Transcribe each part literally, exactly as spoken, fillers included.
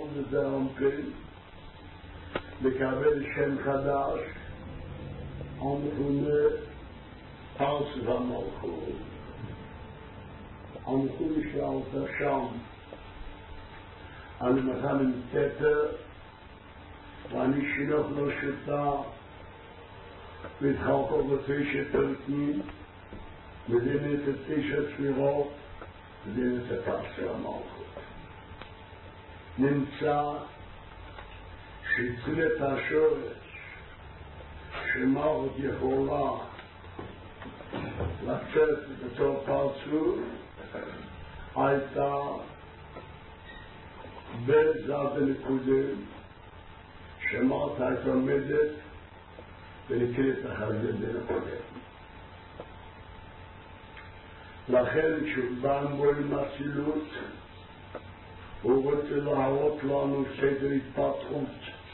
וזה עומקים, לקבל שם חדש, המכונה פרס והמלכות. המלכות שאלת שם, אני מכן תתר, ואני שילוח לו שתה, והתחלקו בתשע תרתנים, מדינת התשע ספירות, מדינת הפרס והמלכות. נמצא שהתחיל את השורש שמלכות יכולה לצאת בתור פרצוף הייתה בזד הנקודים שמלכות הייתה עומדת ונקראת החרדת בנקודים. לכן כשבאנו בו עם הסילות הוא רוצה להראות לנו סדר התפתחות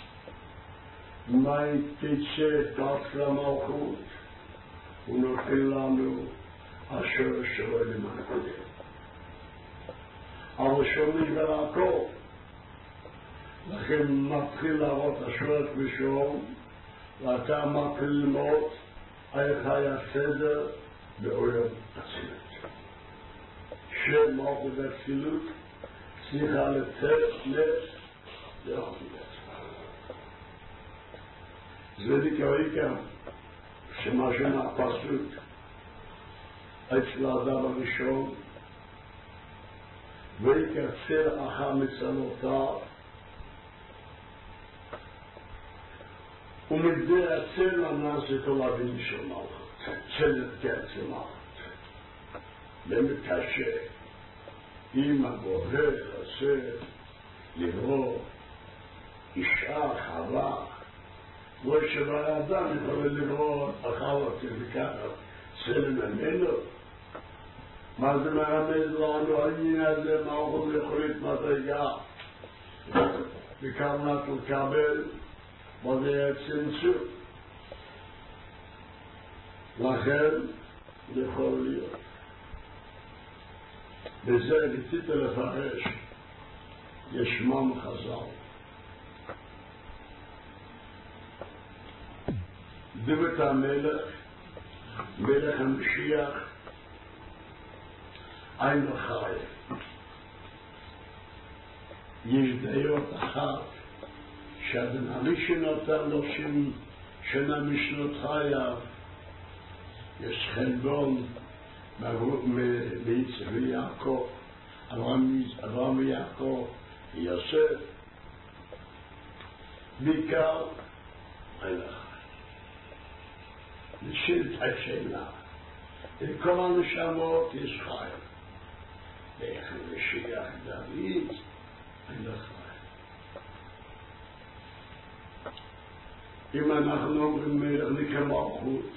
מה תצא פרס למלכות הוא נותן לנו השורש שלו למען הקודם אבל שומעים ולעקוב לכן מתחיל להראות השורש בשום ואתה מתחיל ללמוד איך היה סדר בעולם הצילות שמלכות הצילות צריכה לצאת נס לאחים עצמה. זה דקריקה שמשהו מהפסוק אצל האדם הראשון ויקצר אחר מצלותיו ומגדיר הצל לנעש כל אבין של מלכות צל תקצר מלכות למקשה אם הבוחר עושה לברוא אישה, חווה, לא שבא האדם יכול לברוא החווה כזכר צלם ממנו. מה זה מרמז לנו העניין הזה, מה הוא יכולת מדרגה וכוונת לקבל מה זה הצמצום. לכן יכול להיות וזה רציתי לפרש ישמם חז"ל דוד המלך מלך המשיח אין חי יש דעות אחת שהבן הראשון נותן לו שנה משנות חייו יש חלבון מיצחק ויעקב, אברהם ויעקב ויוסף, בעיקר הלך. נשאלת השאלה, לכל הנשמות יש חי, ואיך משיח דוד הלך חי. אם אנחנו אומרים מלך נקמלכות,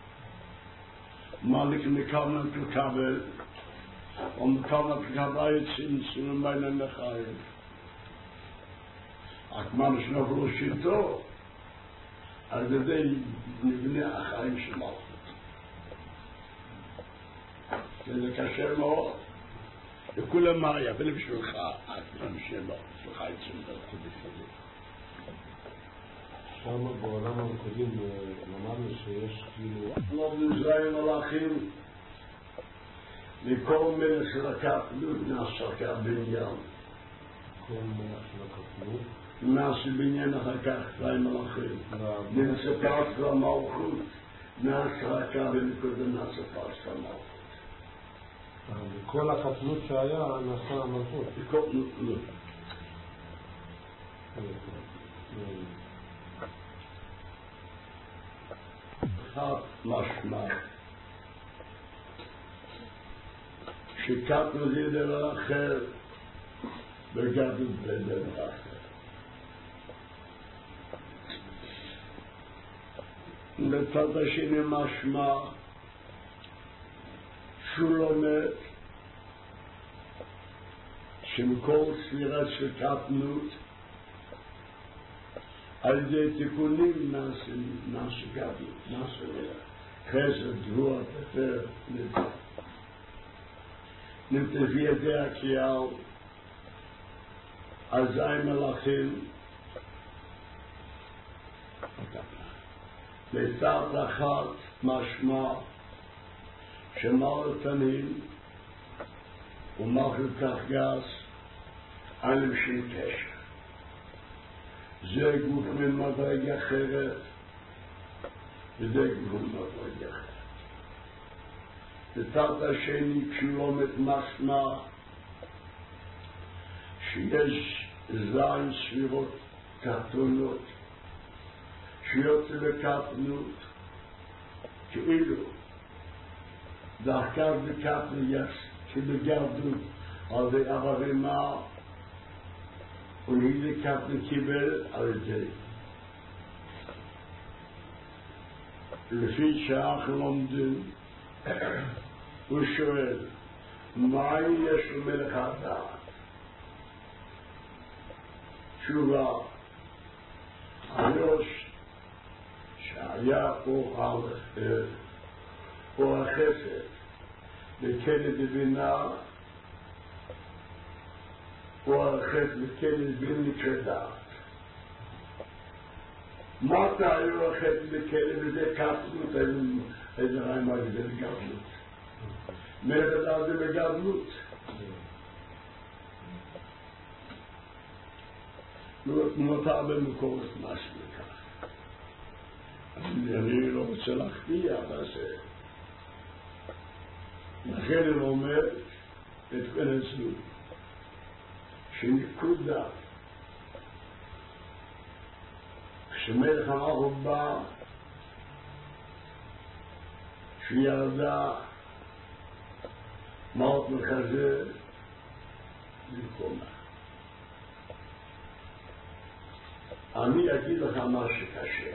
מלך מקבלן לקבל ומקבלן לקבל צמצום בין המחיים רק מה נשנוף לו שיטו על ידי נבנה החיים של מלכות זה קשה מאוד וכולם מה היה ולא בשבילך אתם שלו בשבילך יצאים מלכות בפני שם בעולם המקודים למדנו שיש כאילו לא בנזרעים מלאכים לכל מלך של הקטנות נעשה כבניין כל מלך של הקטנות נעשה בניין אחר כך כלי מלאכים נעשה פרס למלכות נעשה כבנקודה נעשה פרס למלכות וכל הקטנות שהיה נעשה המלכות וכל לא אחת משמע שקטנו זה דבר אחר וגדלות זה דבר אחר לצד השני משמע שהוא לומד שמכל ספירה של קטנות על ידי תיקונים נעשה גדלות, נעשה חסד, גבורה, תפארת, נדע. נתביא ידי הקריאה אזי מלאכים לצד אחת משמע שמר תנים ומחל כך גס אלם של קשר. זה גוף ממדרג אחרת וזה גוף ממדרג אחרת. בצד השני כשלומת משמע שיש זין סבירות תחתונות שיוצא לקטנות כאילו דחקר בקטנות יש שבגרדות על זה עברימה ולהיזה קטנות קיבל על זה לפי שאנחנו לומדים הוא שואל מה יש למלך הדעת? תשובה היוש שהיה פה החסד בכלא דבינה פה החסד בכלא דבינה כדעת מתי היו החסד בכלא וזה קטנות איזה רעימה זה בגדלות מלך זה בגדלות נותר במקורת משהו לכך אני לא רוצה להכפיע אבל זה לכן אני אומר את כנסנו שנקודה כשמלך המלך בא שירדה מאות מחזה במקומה אני אגיד לך מה שקשה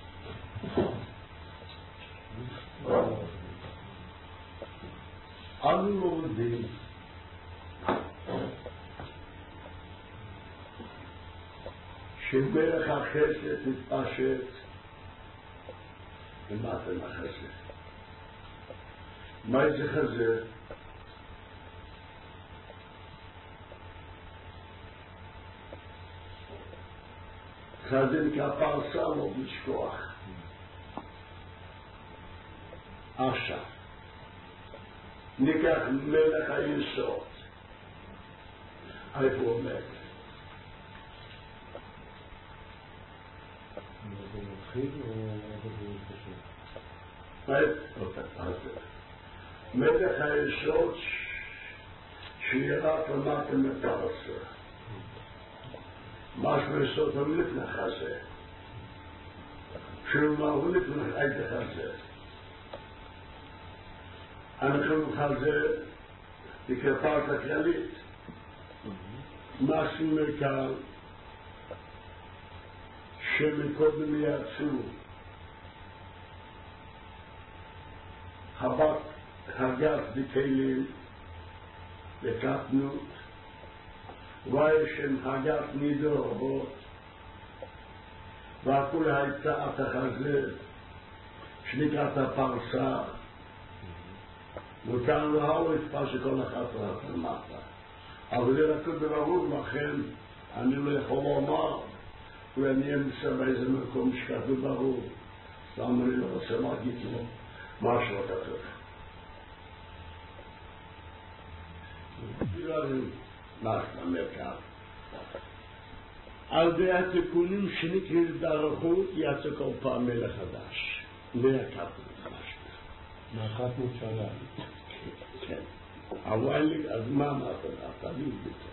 אנו לומדים שמלך החסד מתפשט ומתם החסד מה זה חסד? חסד כפרסה לא לשכוח עכשיו ניקח מלך היסוד איפה הוא עומד? זה מתחיל או איפה הוא מתפשט? מלך היסוד שירת למתם את הפרסה משהו יסוד הוא לפני חסד שמה הוא לפני איזה חסד אנחנו חסד בכפרת הכללית משהו מכאן שמקודם יעצו הבת הגת בכלים לקטנות וישם הגת נידורות והכל הייתה את החסד שנקראת הפרסה וכאן לא האו התפר שכל אחת רעת למטה אבל זה רק ברור לכם אני לא יכול לומר ואני אמצא באיזה מקום שכתוב ברור סתם אני לא רוצה להגיד לו משהו כתוב נח למרכב על די התיקונים שנקראים דרכו יצא כל פעם מלך חדש מהקטנות חדש מהקטנות שלה כן אבל אז מה אמרת? אתה תגיד בזה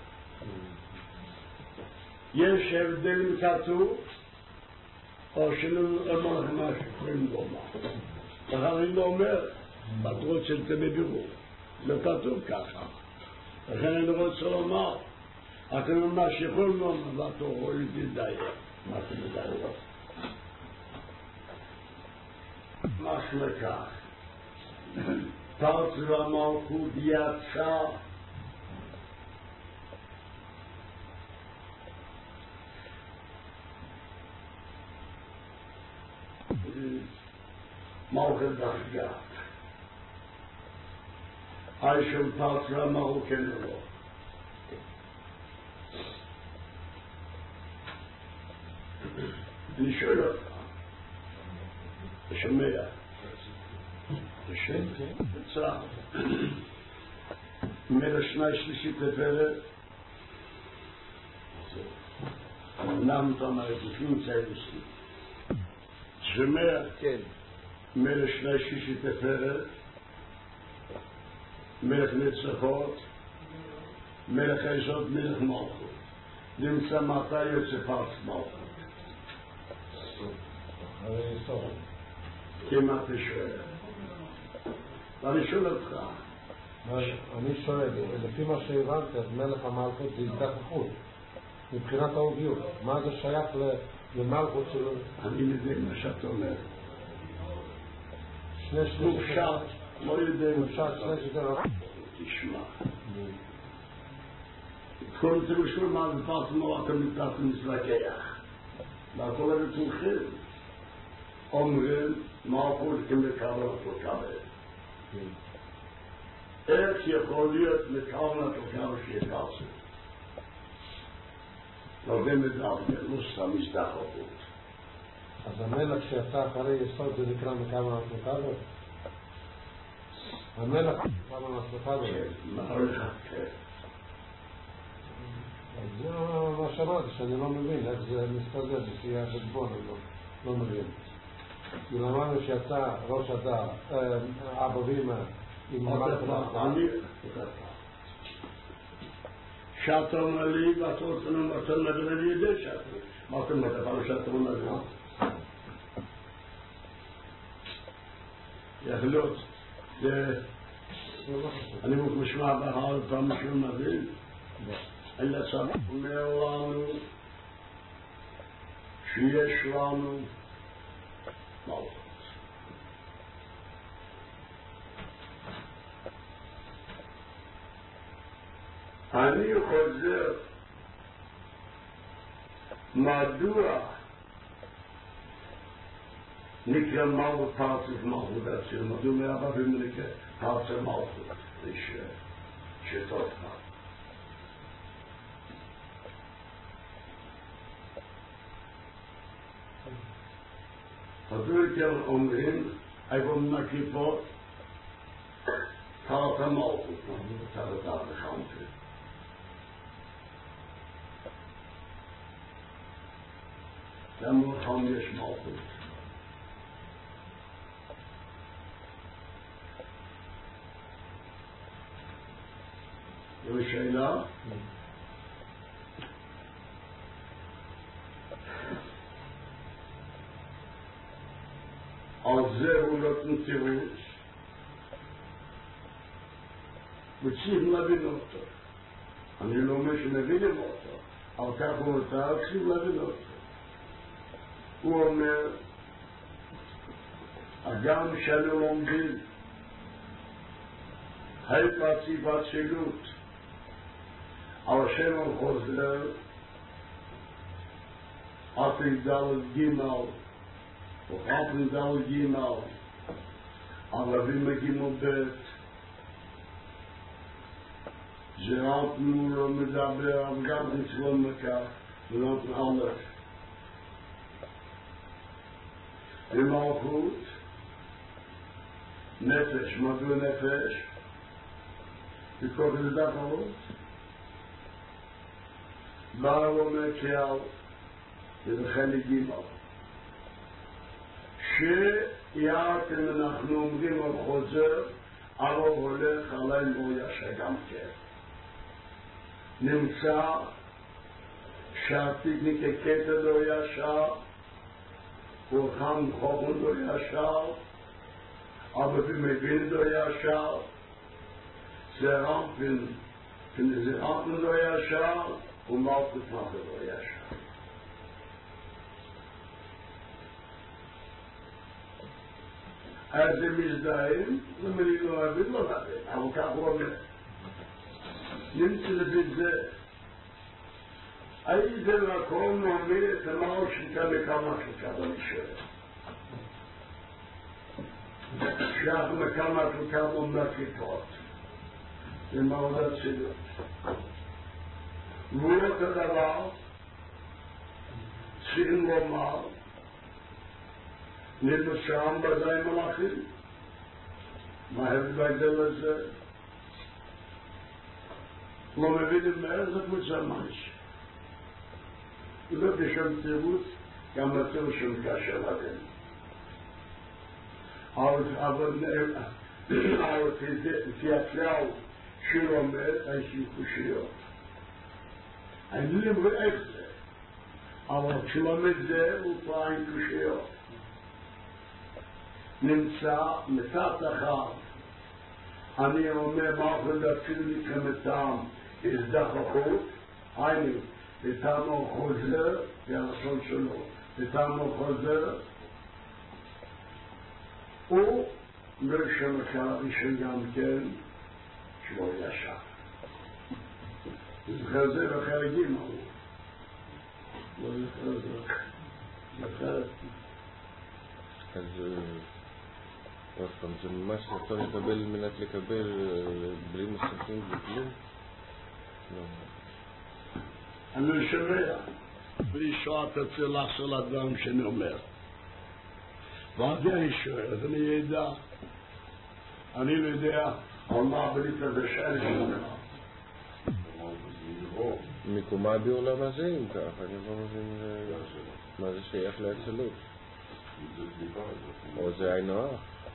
יש הבדלים כתוב או שלא אמר לך משהו יכולים לומר לכן אני לא אומר בטרות של זה בבירור לא כתוב ככה לכן אני רוצה לומר אתם ממש יכולים לומר ואתה רואה לדייק מה אתם מדייק משהו לכך פרץ והמלכות יצא מלכת דרגה היי של פרץ והמלכות לא אני שואל אותך, אתה שומע? אתה שומע? בצער. מלך שני שלישית לפרק, למה אתה אומר את זה? נמצא איזושהי. שומע? כן. מלך שני שלישית לפרק, מלך נצחות, מלך היסוד, מלך מלכות. נמצא מתי יוצא פרס מלכות. כמעט שואל. ואני שואל אותך. אני שואל, לפי מה שהבנת, מלך המלכות זה הזדככות. מבחינת האוביות. מה זה שייך למלכות שלו? אני מבין מה שאתה אומר. שני שליש מופשט, לא יודע מופשט, שני שליש זה רע. תשמע. כל זה משול מה זה פרס מלכות מתחת למשחקח. והכל אלה תומכים. אומרים, מלכות כמקבל אותו קבל. איך יכול להיות מקבל אותו קבל שיקרסו? לא במדלגר, לא סתם הזדככות. אז המלך שיצא אחרי יסוד זה נקרא מקבל אותו קבל? המלך מקבל אותו קבל? כן, מעריכה, כן. אז זה מה שאמרתי, שאני לא מבין איך זה מסתדר לפי החשבון, אני לא מבין. ולמדנו שיצא ראש הדר, אבא ואמא עם מלכות. אני, שאתה אומר לי, ואתה אומר לי ידי שאתה. מה אתה אומר, אבל שאתה אומר לי? יחלות, אני משמע בהר פעם שהוא מבין, אלא סבא אומר לנו שיש לנו מלכות. אני חוזר מדוע נקרא מלכות פרצוף מלכות עציר, מדוע מאבא ומנקרא פרצוף מלכות, יש שטות מה. מדוע כן אומרים, איפה נקיפות, פרצוף מלכות, תחת החמפת. למה לכם יש מלכות? זו שאלה? על זה הוא נותן תירוץ וצריך להבין אותו. אני לא אומר שמבינים אותו, על כך הוא נותר, צריך להבין אותו. הוא אומר, אדם שלא לומדים, היפת סיבת שילוט, על שם החוזר, אפי דל גימל, וחפי דל גימל, ערבים מגימו בית, זה רק מולו מדבר, אבל גם נצלום מכך, ולא נעלך. במלכות, נפש, מדוע נפש? because זה דחרות. בא אומר קהל, ולכן הגימה. שיעתם אנחנו אומרים על חוזר, אבל הולך עליהם בו ישע גם כן. נמצא שהתיק כקטע לא ישר, וכם חוכם לא ישר, aber במבין לא ישר, זרעפן, זרעפן לא ישר, ומלכות מלכות לא ישר. אז הם מזדהים, ומלי לא אוהבים, לא נבין, אבל כך הוא אומר. נמצא לפי זה, איזה מקום נעמיד את המעל שליטה לכמה שליטה במשרת. שאנחנו מכמה שליטה במקיפות. זה מאוד הצילות. והוא את הדבר, צריכים לומר, נלמד שם בזיים מלאכים. מה ההבדל הזה? לא מבינים מאיזה קבוצה מייש. לא בשם תירוץ, גם יותר שום קשה לכם. אבל תיאטלאו שלומד אין שיחושיות. אני לא רואה איך זה, אבל כשלומד זה הוא פה אין קושיות. נמצא מתת אחד, אני אומר מה לדעתנו כמתם הזדחכות, היינו, לטעמו חוזר, זה הלשון שלו, לטעמו חוזר, הוא מרשם ראשון גם כן, שלא ישר. זכר זה בחלקים הוא. לא זכר זה. זכר. אז עוד פעם, זה ממש רצון לקבל מנת לקבל בלי מסכים וכלום? לא. אני שומע, בלי שעה תצא לחזור לדברים שאני אומר. ועד אני שואל, אז אני ידע, אני לא יודע על מה בלית הזה שאלה שומע. מקומה בעולם הזה, אם כך, אני לא מבין מה זה שייך לאצילות. או זה עין נוח.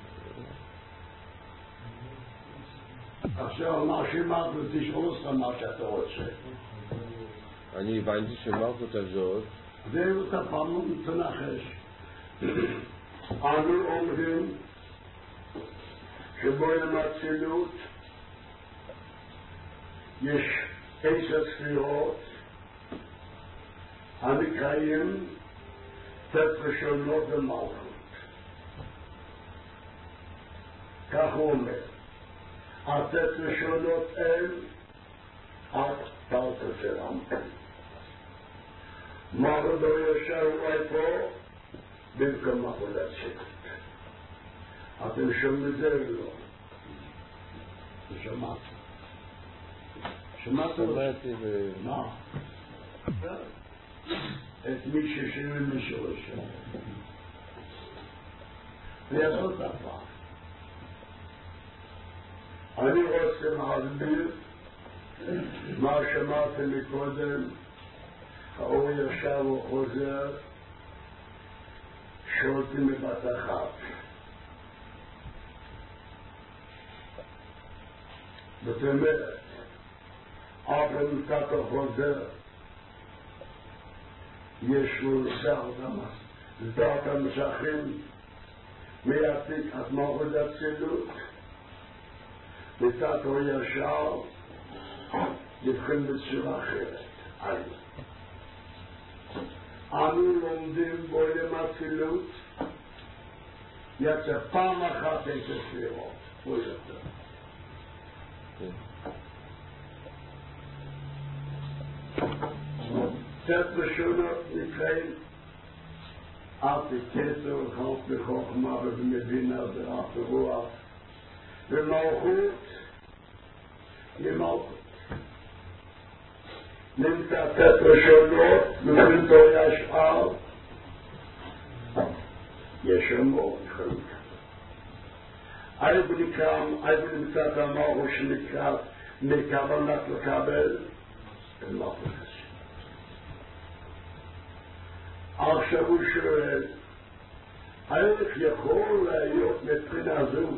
עכשיו, מה שאמרת, תשאול אותך מה שאתה רוצה. אני הבנתי שמלכות הזאת, זהו, אתה פעם לא מתנחש. אנו אומרים שבו אצילות יש עשר ספירות הנקראים תת-ראשונות ומלכות. כך הוא אומר. התת-ראשונות הן את פלטת שלם. מלכות לא ישר אולי פה במקום מלכות אצילות. אתם שומעים את זה ולא? שמעת. שמעת? שמעתי ו... מה? את מי ששומעים מישהו ראשון. ויעשות דבר. אני רוצה להסביר מה שמעתם מקודם, האור ישר וחוזר, שולטי מבת אחת. זאת אומרת, אף נמצאת החוזר, יש לו דעת המשכים, מייעתיק את מלכות אצילות, מצד הוא ישר, נבחן בצורה אחרת. אנו לומדים בעולם אצילות, יצא פעם אחת את הספירות, הוא יותר. תת ראשונות נקראים ארטיקטור, חוף בחוכמה ובמבינה ואף רוח ומלכות למלכות. נמצא תת ראשונות מבינתו ישאר יש המון חלוקה. אייב נקרם, אייב נמצא את המלכות שנקרא מכוונת לקבל מלכות. עכשיו הוא שואל, איך יכול להיות מבחינה זו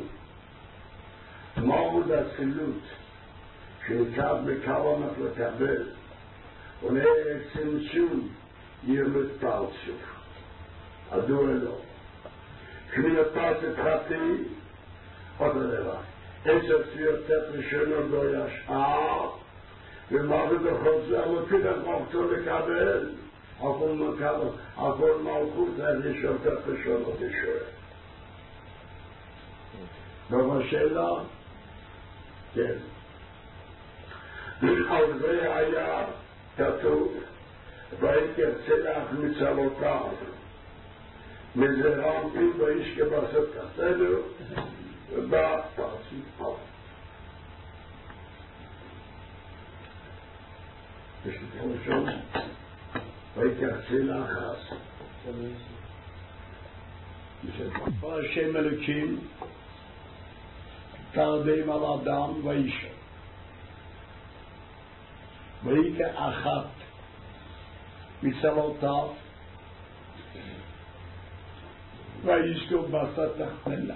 מלכות אצילות שנקרא בכוונת לקבל ונראה צמצום ירמד פרצוף. הדוע לא. כמין הפרצת חטי, אותו דבר. עשר צפיות תת ראשונות לא ישאר, ומלכות החוזר לא תדע מלכותו לקבל. על כל מלכות, על כל מלכות, אז יש יותר ראשונות לשואל. ובשאלה, כן. על זה היה כתוב, ויקר צלח מצלותיו, מזרם פי ואיש כבשת כתנו, ובא פרצוף. יש לי ראשון. ויקר צלח אז. השם אלוקים תרדם על אדם ואישה והיא כאחת מצלותיו וישתו בשר תחתנה.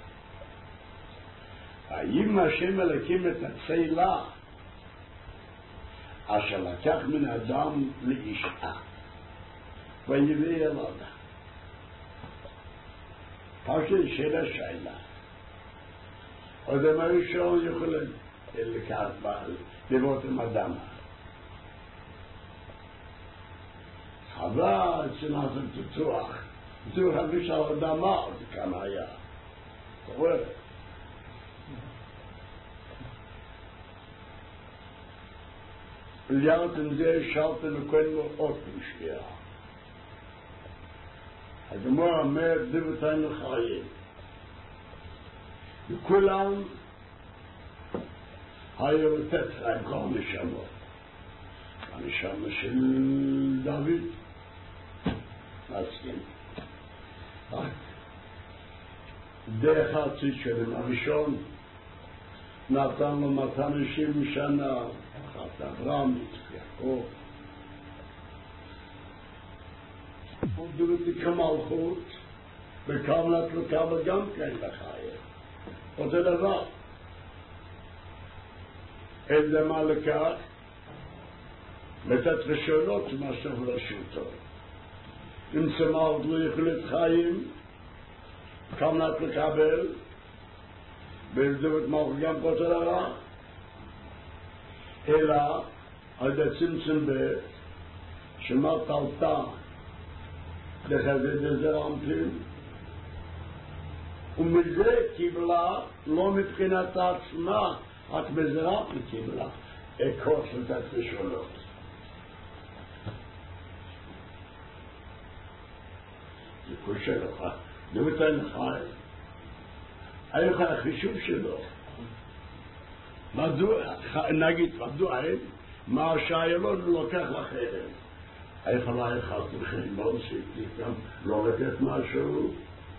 האם השם אלוקים את הצלע אשר לקח מן אדם לאישה ויביא ילדה? פשוט שאלה שאלה. אדם הראשון יכול לקחת בעל לראות עם אדם. חבל שנעשה תצוח. תצוח חביש על אדמה, זה כאן היה. אתה רואה? ליד עם זה שאלת לכל מאות משקיעה. הגמרא אומר דבתיים לחיים. וכולם היו לתת להם כל נשמות. הנשמה של דוד מסכים. דרך הצית שלהם הראשון נתן לו מאתיים ושבעים שנה, אחת אברהם, יעקב. הוא דוד כמלכות וקמלת לקבל גם כן לחיים. אותו דבר. איזה מה לקח? לתת רשונות מה שוב רשותו. אם צמאות לא יכולת חיים, כמלת לקבל, ולדבת מלכות גם אותו דבר, אלא על ידי צמצום ב' שמרת עלתה לחזד עזר אנפין, ומזה קיבלה, לא מבחינת העצמה, רק בזרעת קיבלה, כוח של תת ראשונות. זה קושה לך, זה מתן לך, היה לך החישוב שלו. מדוע, נגיד, מדוע, מה שהיה לו לוקח לחרם. איך עלה אחד לכם, לא עשיתי גם, לא לתת משהו.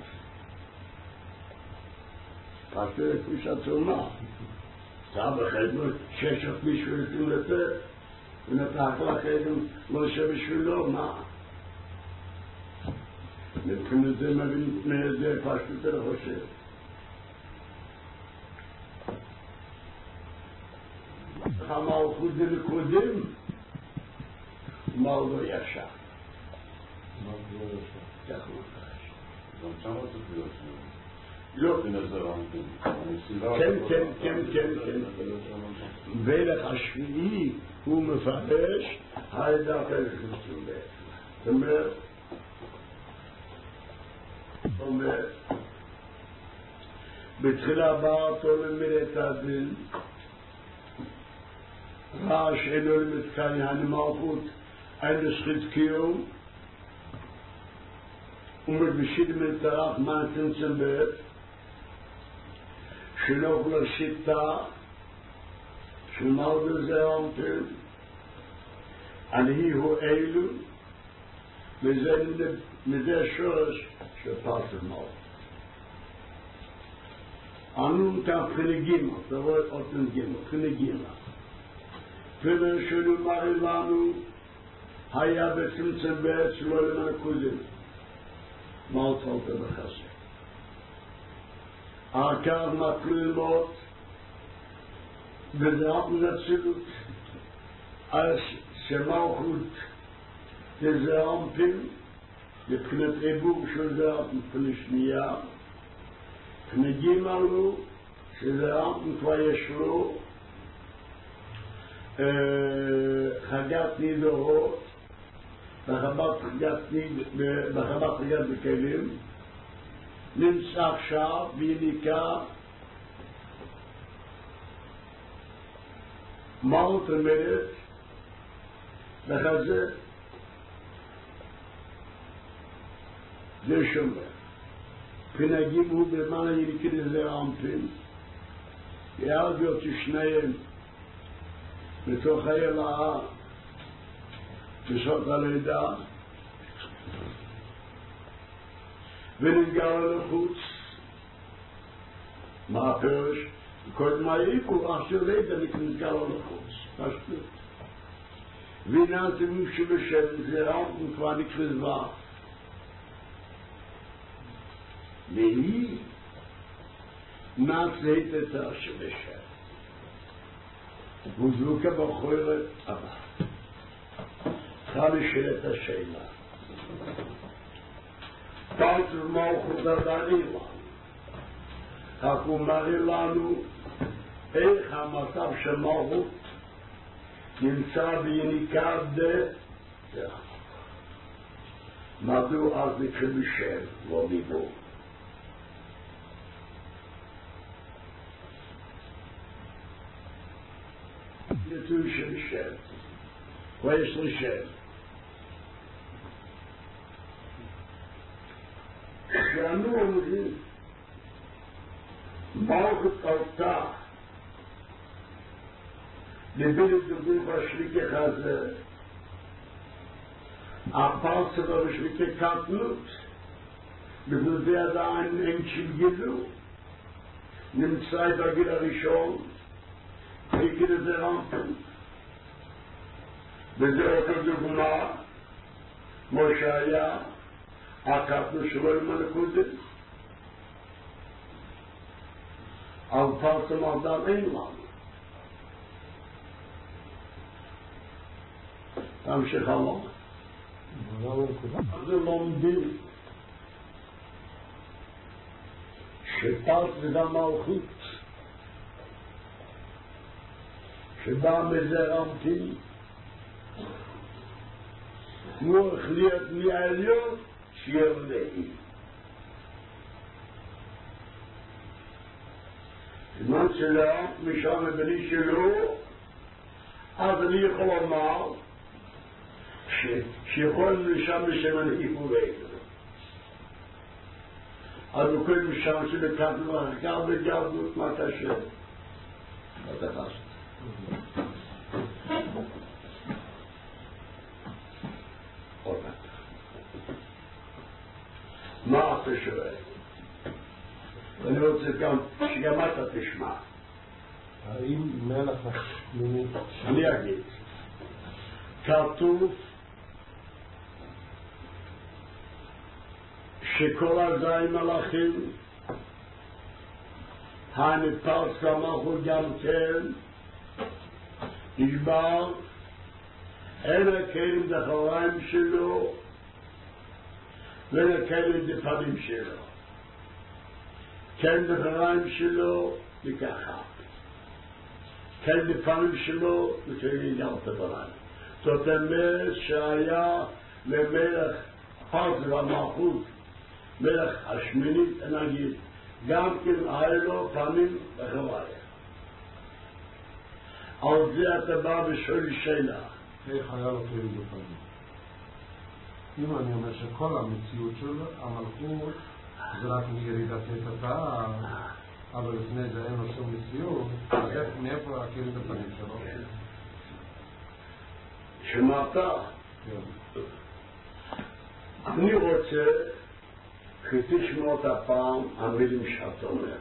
פשוט כפי שעצומה. סתם בחדר, ששת מישהו יתאים לתת, ונתח לחדר, לא שבשבילו, מה? מבחינת זה מבין זה פשוט יותר חושב. המלכות זה לקודם, מה הוא לא ישר? מה הוא לא ישר? כך הוא חש. גם שם אתה תהיה שם. לא. כן, כן, כן, כן, כן. ולך השביעי הוא מפרש העדה אחרת חוצים בעצם. זאת אומרת, זאת אומרת, בתחילה באה אותו למירת הדין, ראה שאינו למתקני הנמלכות, אין לשחית קיום, ומרגישית מלטרף מעטין צמבר, שלא כל השיטה, שמאוד לזה עמתן, אני הוא אלו, וזה השורש של פרסם מאוד. אנו כאן פנגימה, אתה רואה עוד פנגימה, פנגימה. פנר שלו מראה לנו, היה בצמצם בעת שלא למען הקודם. מה הוצלת בחסר? העקר נתנו ללמוד, ודעת נצילות, אז שמלכות תזרע אנפין, מבחינת עיבור של זרעת מבחינת שנייה, פנגים עלו, שזרעת כבר יש לו, חגת נידורות, בחבת חגת בכלים, נמצא עכשיו ויניקה מה זאת אומרת לחזר זה שומר פנגים הוא במעלה יניקה לזה אנפין יעד להיות שניהם בתוך הילאה בשעות הלידה ונתגלה לחוץ. מה הפירוש? קודם העיקו, אשר לידה נתגלה לחוץ. פשוט. והנה זה מי שבשם, זה רב וכבר נקרבה. והיא נעשית את אשר בשם. וזלוקה בחורת הבא. צריכה לשאלת השאלה. פרצו מלכות הדני לנו. רק הוא מראה לנו איך המצב של מלכות נמצא ביניקה דה. מדוע אז נקרא בשם, לא דיבור. נתוי של שם. ויש לי שם. כשאנו אומרים מלכות עלתה לבין דוגים בשליקי חזר, הפרצה בשליקי קטנות, בגלל עדיין אין שגילו, נמצא בגיל הראשון, יקיר את זה רמפן. וזה אותו דוגמה, כמו שהיה, הקטנו שלו עם הנקודת. על פרצה מרדם אין לנו. תמשיך הלאה. אז לומדים שפרץ זה מלכות שבא מזה רמתי הוא החליט מהעליון שירדאי. זמן שלה משם הבני שלו, אז אני יכול לומר שיכול לשם בשם הנהיפורי. אז הוא כל משם שבקדנו הרקר וגרדות מה קשה. אתה חשת. עוד מעט. מה אתה שואל? ואני רוצה גם שגם אתה תשמע. האם מלך השמיני... אני אגיד. כתוב שכל הזי מלאכים הנפרץ כמחו גם כן נשבר אין הכלים דחריים שלו ואין הכלים דפנים שלו כן דחריים שלו לככה כן דפנים שלו וכלים גם תבריים. זאת אומרת שהיה למלך פרץ והמלכות מלך השמינית נגיד גם כן היה לו פנים בחוויה. על זה אתה בא ושואל שאלה. איך היה לו כלים בפנים? אם אני אומר שכל המציאות של המלכות זה רק מירידת התא, אבל לפני זה אין לו שום מציאות, אז מאיפה הכלים בפנים שלו? שמעת? אני רוצה שתשמע את הפעם המילים שאת אומר.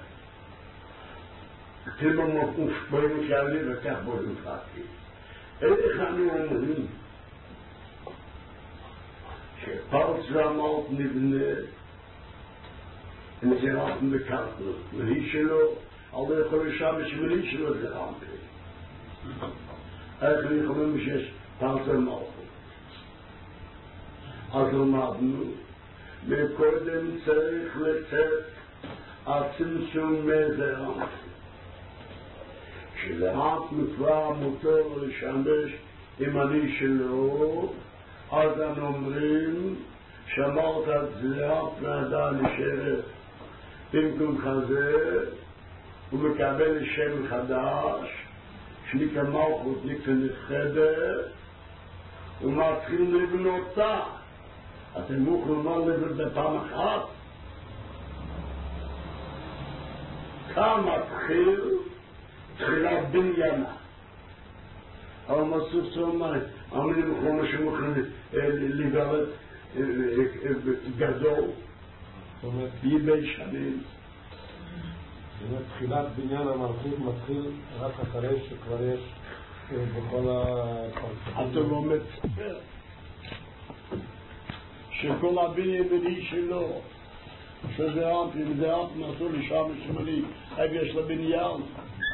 תלמה מושפעים שעלי וכך בורים פרטי. איך אני אומרים שפרץ והמלך נבנה נזירת מקרקנות, מלי שלו, אבל יכול לשם שמלי שלו זה רמפי. איך אני יכולים שיש פרץ ומלכות? אז למדנו וקודם צריך לצאת הצמצום מזה רמפי. כשלאט כבר מותר לשמש עם אני שלו, אז אנחנו אומרים שאמרת את זלעת נעדה נשארת במקום חזה ומקבל שם חדש שנקרא מלכות נקרא נכחדת ומתחילים לבנותה. אתם מוכנים לא לבנות בפעם אחת? כאן מתחיל תחילת בניינה. אבל מסוף צומאי, אמרים מוכנים שמוכנים לגלות גדול זאת אומרת, בית שנים. זאת אומרת, תחילת בניין המלכות מתחיל רק אחרי שכבר יש בכל הפרצופים. אתה לא מצטער שכל הבניין בני שלו, שזה אמפים, זה אמפים, עשו לי שם שמאלי, איפה יש לה בניין?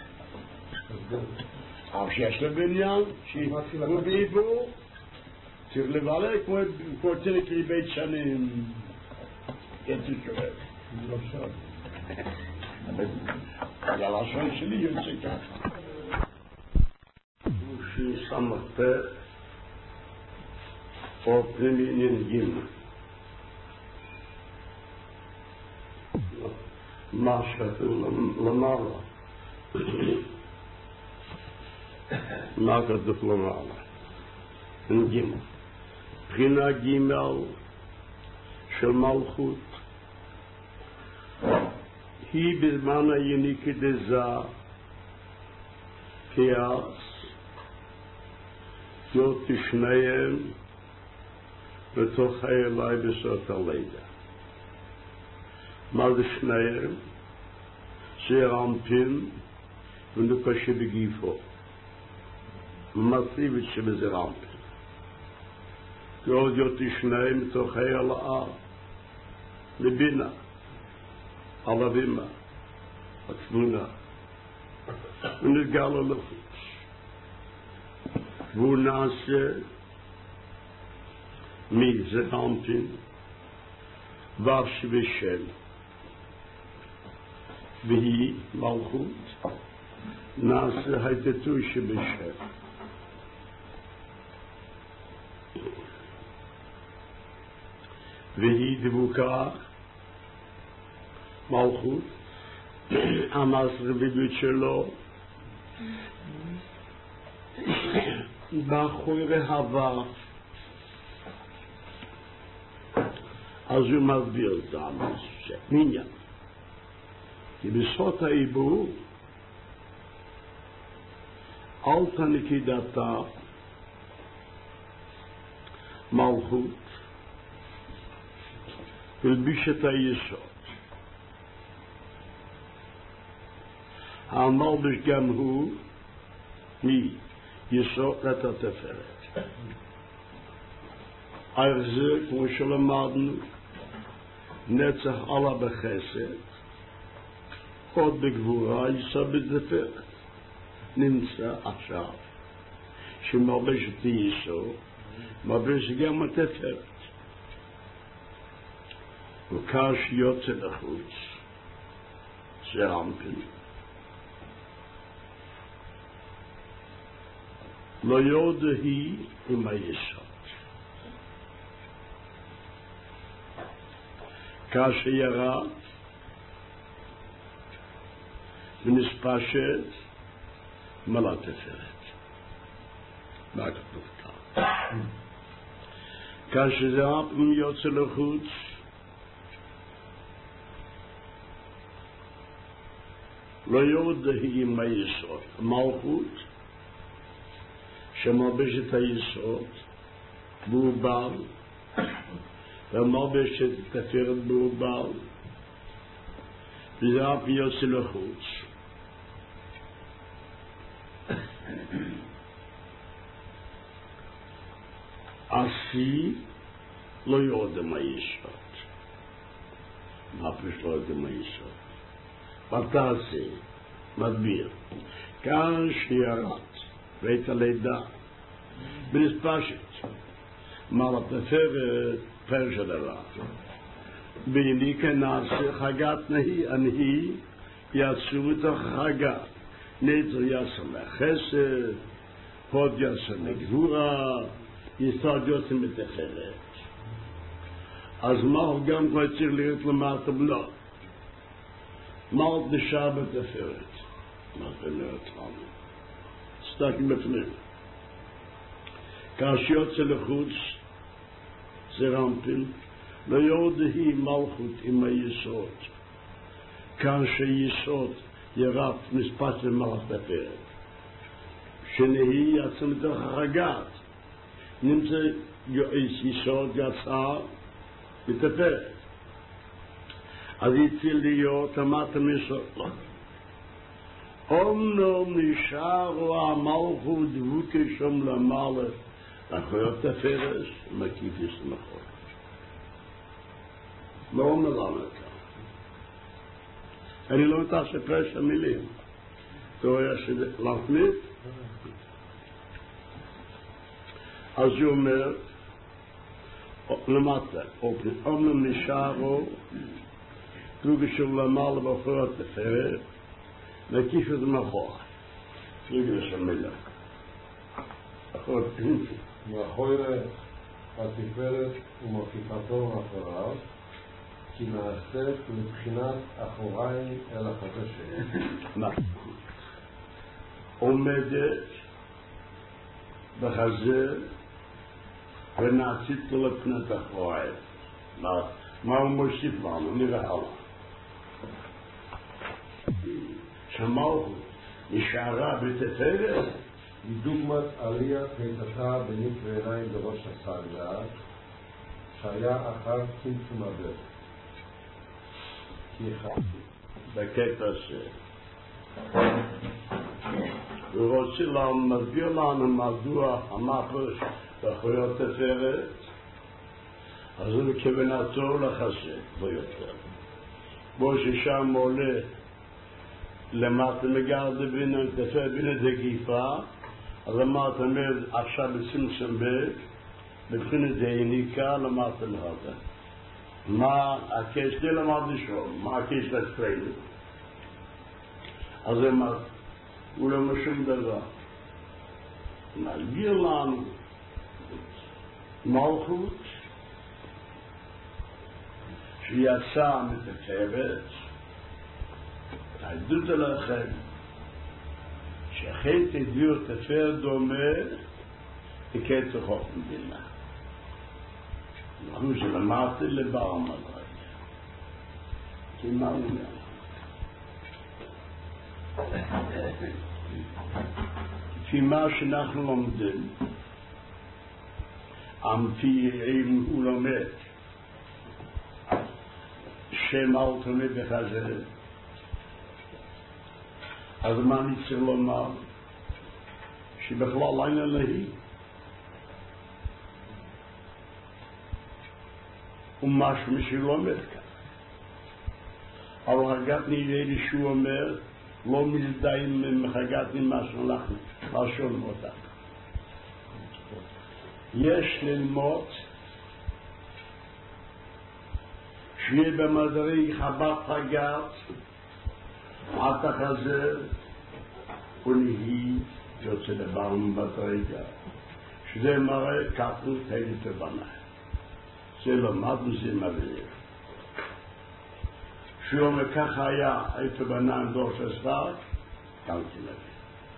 אבל שיש לה בניין, שהוא בעיבור, צריך לבעלה כמו תלך לבית שנים. יצא שואל. לא שם. על הלשון שלי יוצא ככה. הוא שסמכת או פנימי עניין מה שכתוב למעלה. מה כתוב למעלה? עניין. בחינה גימל של מלכות היא בזמן היניקה דזה כאס לא תשניהם לתוך האלי בסוף הלידה. מה זה שניהם? זה רמפין ונקשה בגיפו מסיבית שבזה רמפין ועוד יותר שניהם לתוך האלה לבינה על הבימה, התבונה, ונגל הלחוץ. והוא נעשה מזה רמפין, ואף שבשל. והיא מלכות, נעשה היתתו שבשל. והיא דבוקה, מלכות, המסר בידוד שלו, באחוי רהבה, אז הוא מסביר את המסר, מניין. כי בסוד העיבור, אל תנקידתה מלכות, ולביש את היסוד. המלבש גם הוא מיסוד את התפארת. איך זה, כמו שלמדנו, נצח עלה בחסד, עוד בגבורה יסוד בתפארת. נמצא עכשיו שמלבש את היסוד, מלבש גם התפארת. וכאשר שיוצא לחוץ, זה רמפין. לא יודע היא עם היסוד. כאשר ירד ונספשת מלא תפארת. מה כתוב כאן? כאשר זה רמפין יוצא לחוץ, לא יודע היא עם היסוד. מלכות שמלבש את היסוד והוא בעל, ומלבש את התפארת והוא בעל, וזה אף יוצא לחוץ. עשי לא יודע מה יסוד. מה פשוט לא יודע מה יסוד? בתעשי, מדביר, כאן שירת ואת הלידה בנספשת מעל התפארת פרש הדבר ביניקה נעשה חגת נהי הנהי יצאו מתוך חגת נצר יעשה מחסד הוד יעשה מגבורה יסוד יעשה מתפארת. אז מה הוא גם כבר צריך לראות למטה בלו מלט נשאר בתפארת. מה זה נראות לנו? סתקים בפנים. כאשר יוצא לחוץ, זה רמפין, לא יודע היא מלכות עם היסוד. כאשר יסוד ירד נספש למלך תפארת. שנהי יצא מתוך החגת. נמצא יסוד יצא בתפארת. אז הציל להיות למטה מסוף. אומנם נשארו המלכות דבוקי שם למעלה, אחיות תפרס, מקיפיס נכון. לא אומר לנו כאן. אני לא מתעסק פרש המילים. זה היה שלפנית. אז הוא אומר, למטה, אומנם נשארו, דבוקי שם למעלה, באחיות תפרס, מקיף את המחור, פריגל שמילה. אחרות פינצי. מאחורי התפארת ומקיפתו מאחוריו, כי נעשית מבחינת אחוריים אל החזה שלי. נכון. עומדת בחזה ונעשית לפנת אחוריים. מה הוא מוסיף לנו? נראה הלאה. שמעו נשארה בתפארת מדוגמת עליית היטתה בנקרא עיניים בראש הסעדה שהיה אחר צמצום הבט כי אחד בקטע הזה הוא רוצה להסביר לנו מדוע המחש באחריות תפארת אז הוא בכוונתו לחסד בו יותר בו ששם עולה למטה מגרד בינה, תפארת בינה דגיפה, אז למטה אומר עכשיו בצמצום בית, מבחינת דעיניקה למטה מגרד. מה הקש, זה למד לשאול, מה הקש לספרים? אז אמר, הוא לא משום דבר. נגדיר לנו מלכות שיצא מתפארת, העדות עליכם שאכן תדעו תפארת דומה לקצר חוכמה בינה. אנחנו שלמדתי לבעל מדרג. כי מה הוא אומר? לפי מה שאנחנו לומדים, אמפי אם הוא לומד שם אל תומד בחזה, אז מה אני צריך לומר? שבכלל אין אלוהי. ומשהו שלא אומר כאן. אבל הגתני ידי שהוא אומר, לא מזדהים עם הגתני משהו אנחנו, משהו אותה. יש ללמוד שיהיה במדריך הבא פגעת עד החזר ונהי יוצא לבעם בדרגה שזה מראה כפו תהלית לבנה זה למדנו זה מביא שהוא אומר ככה היה היית בנה עם דור שספר גם תנביא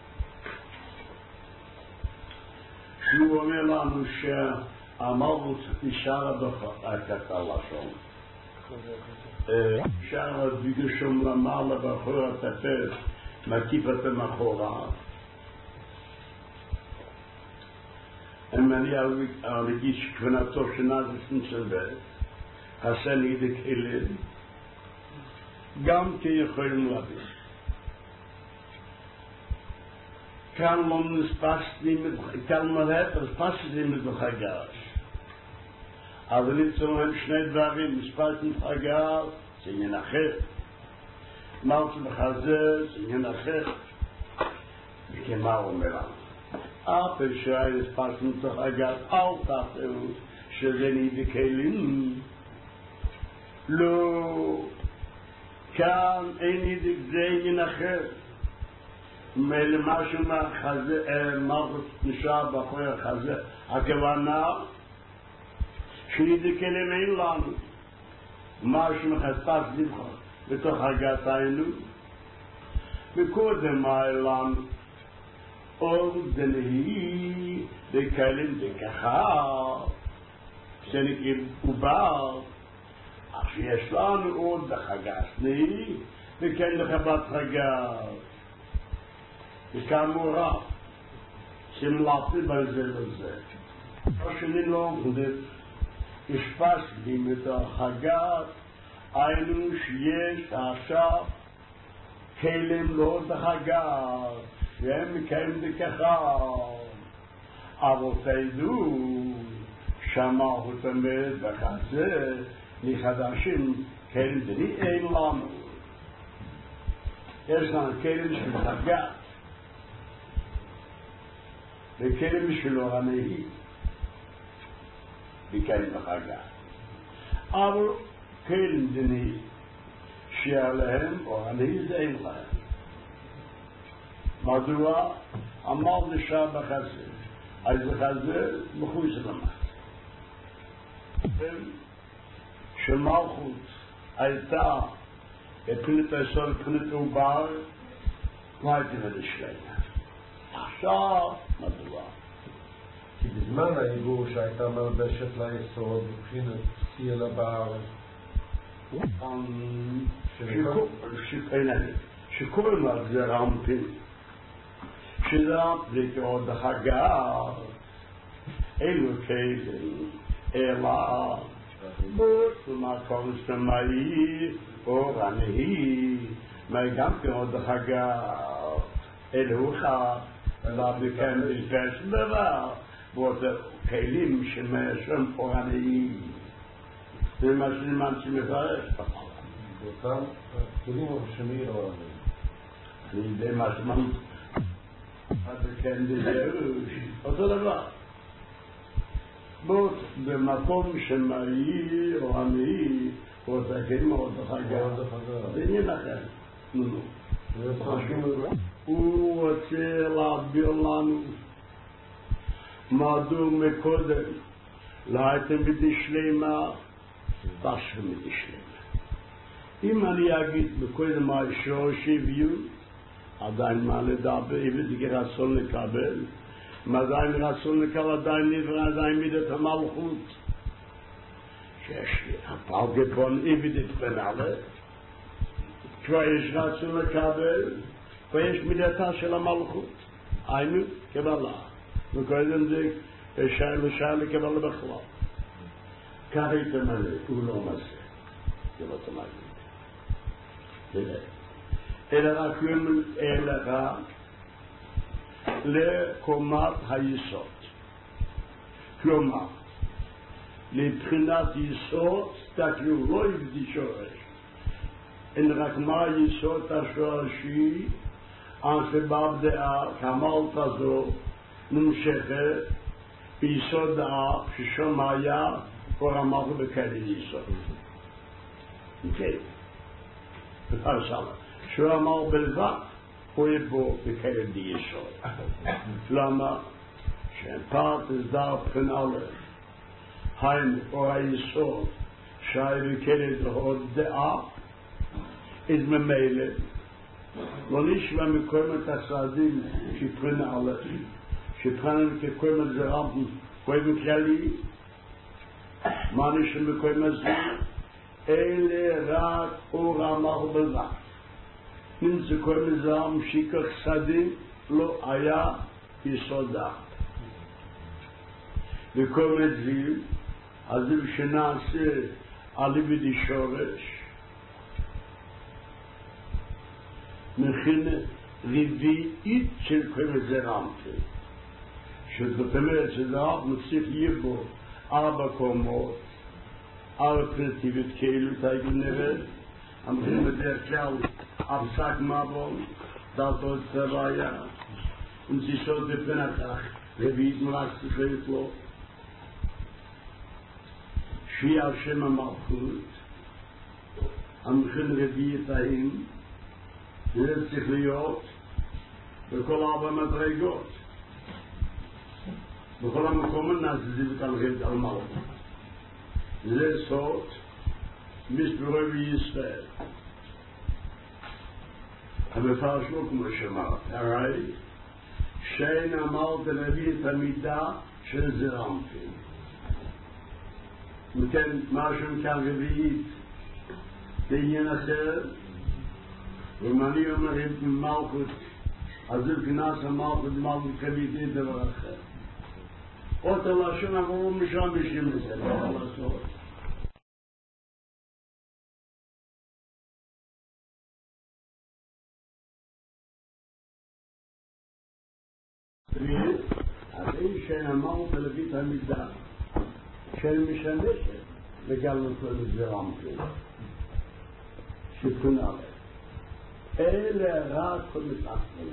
שהוא אומר לנו שהמלכות נשארה בכתה לשון שער הדביגשום למעלה באחור התפארת מקיף את המחורה אם אני ארגיש כוונתו שנזסים של בית חסן ידי כלים גם כי יכולים להביא כאן לא נספסתי כאן מראה נספסתי מדוחגש אבל ניצורים שני דברים, מספרת מתחגר, זה עניין אחר. מרץ מחזר, זה עניין אחר. וכמה הוא אומר לנו? אף אפשר מספרת מתחגר, אל תחתרו, שזה נהי בכלים. לא, כאן אין נהי זה עניין אחר. מלמשהו מהחזר, מרץ נשאר בחור החזר, הכוונה, שנידי כלים אין לנו משהו מחספס דבחו בתוך הגעתנו וקודם מה אין לנו עוד דנהי דקלים דככה שנקים ובר אך שיש לנו עוד דחגסני וכן לחבת חגס וכאמור רב שמלאפי בזה וזה או שאני לא עובדת השפסתי מתוך הגת היינו שיש עכשיו כלים לא דחגה, שהם מקיים דככה, אבל תדעו שהמלכות עומד בחזה מחדשים כלים דני אין לנו. יש לנו כלים של דחגה וכלים של אורנאי וכלים דחגה, אבל כלים דני שעליהם אורנאי זה אין להם. מדוע? אמר נשאר בחזה, אז בחזה מחוץ למט. שמלכות הייתה פנית היסוד פנית עובר, לא הייתי ולשלנה. עכשיו, מדוע? כי בזמן העיבור שהייתה מלבשת ליסוד, מבחינת צילה בארץ, שקוראים לה גזירה אנפין, שזה עוד החגה, אלו כלים, אלא במקום שמאי אורנאי, מה גם כן עוד החגה, אלוהיך, אלא בכם בלבש דבר, ועוד כלים שמאשרים אורנאי. זה מה שנאמן שמפרש בחלה. באותם כלים השני אורנאי. אני יודע מה שמאמן. בכם בלבש, אותו דבר. בוא, במקום שמאי או המאי, או תקן מאוד החגה, זה עניין אחר. נו, נו. הוא רוצה להסביר לנו מדוע מקודם לא הייתם בדשלמה, תשכם בדשלמה. אם אני אגיד מקודם מה שורשי ויו, עדיין מה לדבר, אם זה רצון לקבל, עדיין רצון לקבל, עדיין נברא, עדיין מידת המלכות. שיש לי, הפעל גבון איבדת בנעלה, כבר יש רצון לקבל, ויש מידתה של המלכות. היינו קבלה. וקודם זה שער ושער לקבלה בכלל. כך הייתם עלי, הוא לא מזה. זה לא תמגיד. תראה. אלא רק יום אלא רק לקומת היסוד. כלומר, לבחינת יסוד, תקראו, לא יבדי שורש. אין רק מה יסוד השורשי, אנשבב דעה, כמלת הזו, נמשכת, ביסוד דעה, ששום היה, כבר אמרנו בכאלה יסוד. כן. ופרסם. שהוא אמר בלבד, הוא יבוא בכאלה יסוד. למה? שפעת הסדר פן א', היינו, או היסוד, שהיה בכאלה עוד דעה, אז ממילא, לא נשמע מקוימת הסעדים שפרנה עליו, שפרנה כקוימת זרם, קוימת כללי, מה נשמע מקוימת זה? אלה רק אור אמר בלבד. נמצא קוימת זרם שיקח סעדים, לא היה יסודה. וקוימת זה, אז זה שנעשה על ידי שורש, מכינה רביעית של קומת זרמתי, שזאת אומרת שזרם מצליח יהיה בו ארבע קומות, ארבע פרטיבית כאילו תגיד נרד, המכינה בדרך כלל הפסק מבון, דלתו את צבאיה, ומציסות בפנתך, רביעית מלאק תחלט לו, שהיא על שם המלכות, המכינה רביעית ההם, זה צריך להיות בכל ארבע מדרגות. בכל המקומות נעזיזים על רד על מלכות. זה סוד מסברו בישראל. המפרש לא כמו שאמרת, הרי שאין אמרת להביא את המידה של זרמתי. וכן משהו כאן רביעית בעניין אחר, ואם אני אומר עם מלכות, אז זה כנס המלכות מלכות כביתי דבר אחר. אותו לשון אמרו משם בשביל זה, לא לעשות. מסביר, אז אין שאמרנו בלבית המידה של משמשת וגם נותן לזה רמפים שפונה להם. אלה רק כל מתחתנים.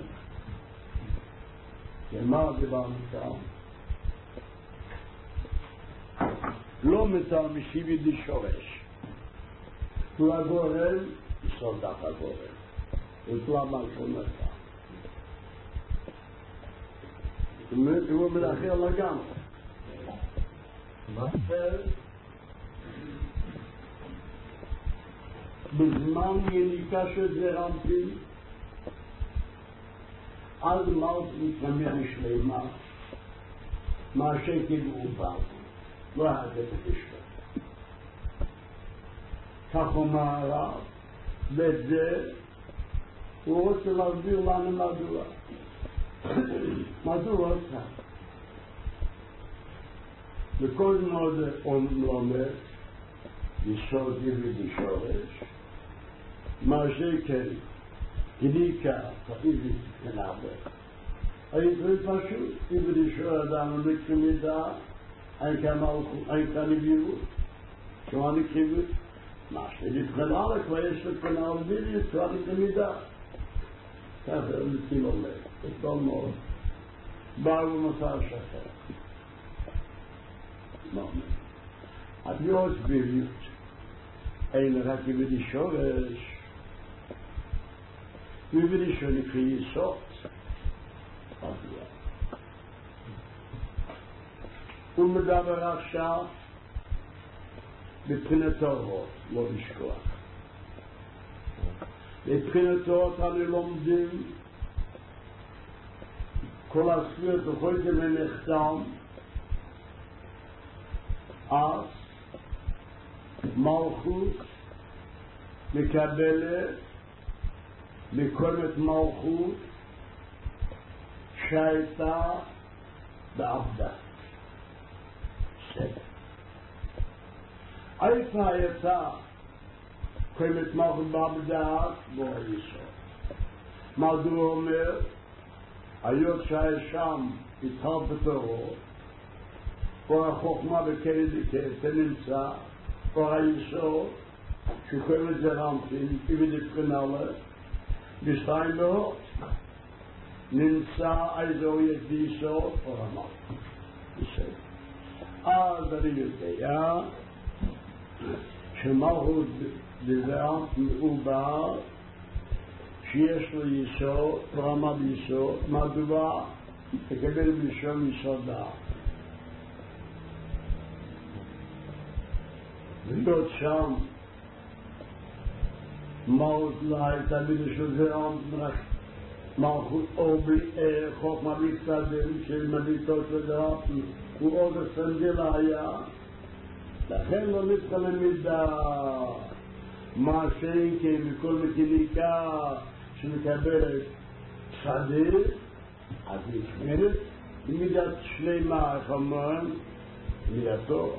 כמה דבר מטעם? לא מטעם משיבי די שורש. הוא הגורם, יסוד דף הגורם. הוא אמר שהוא מטעם. הוא מלאחר לגמרי. מה? בזמן יניקה של זרמפים, אז מאות מתנמר לשלימה, מה שקיבלו בה, לא היה זה בשביל. כך אומר הרב, ואת זה הוא רוצה להסביר לנו מדוע. מדוע עושה? בכל מאוד אומר, יסוד יבידי שורש, מה שכן, גניקה, תחיבי תתכנבה. היתרית פשוט, יבידי שורש אדם מקמידה, אין כאן נביאות, שמה נקריבות, מה שנתכנבה, כבר יש לתכנבה בדיוק, כבר נקמידה. ככה נתחיל אומר, טוב מאוד. באו ומסע שחר. מה אומר? הדיוס בדיוק. אין רק יבידי שורש, יבידי שנקרא יסוד. הוא מדבר עכשיו מבחינתו, לא לשכוח. מבחינתו אנו לומדים כל הספיות וכל זה מנחתם אז מלכות מקבלת מקומת מלכות שהייתה בעבדה. סדר. הייתה הייתה קומת מלכות בעבדה בו היסוד. מדוע אומר? היות שהיה שם התחל בתורו או החוכמה בכתר נמצא או היסוד שקוראים לזה רמפים, יבידי פרנלה, בשתיים בהות. נמצא איזו ידיסו או רמל. בסדר. אז אני יודע שמלכות בזרם מעובר שיש לו יסוד, רמל יסוד, מדוע תקבל בלשון יסודה. להיות שם מלכות לא הייתה בלשון זרם מלכות או חוכמה בקצדם של מביתו של זרם הוא עוד הסנגל היה לכן לא נצטרך למידה מה שאין כן בכל מקניקה שמקבלת פסדים אז נשמרת במידת שלמה איך אומרים מידתו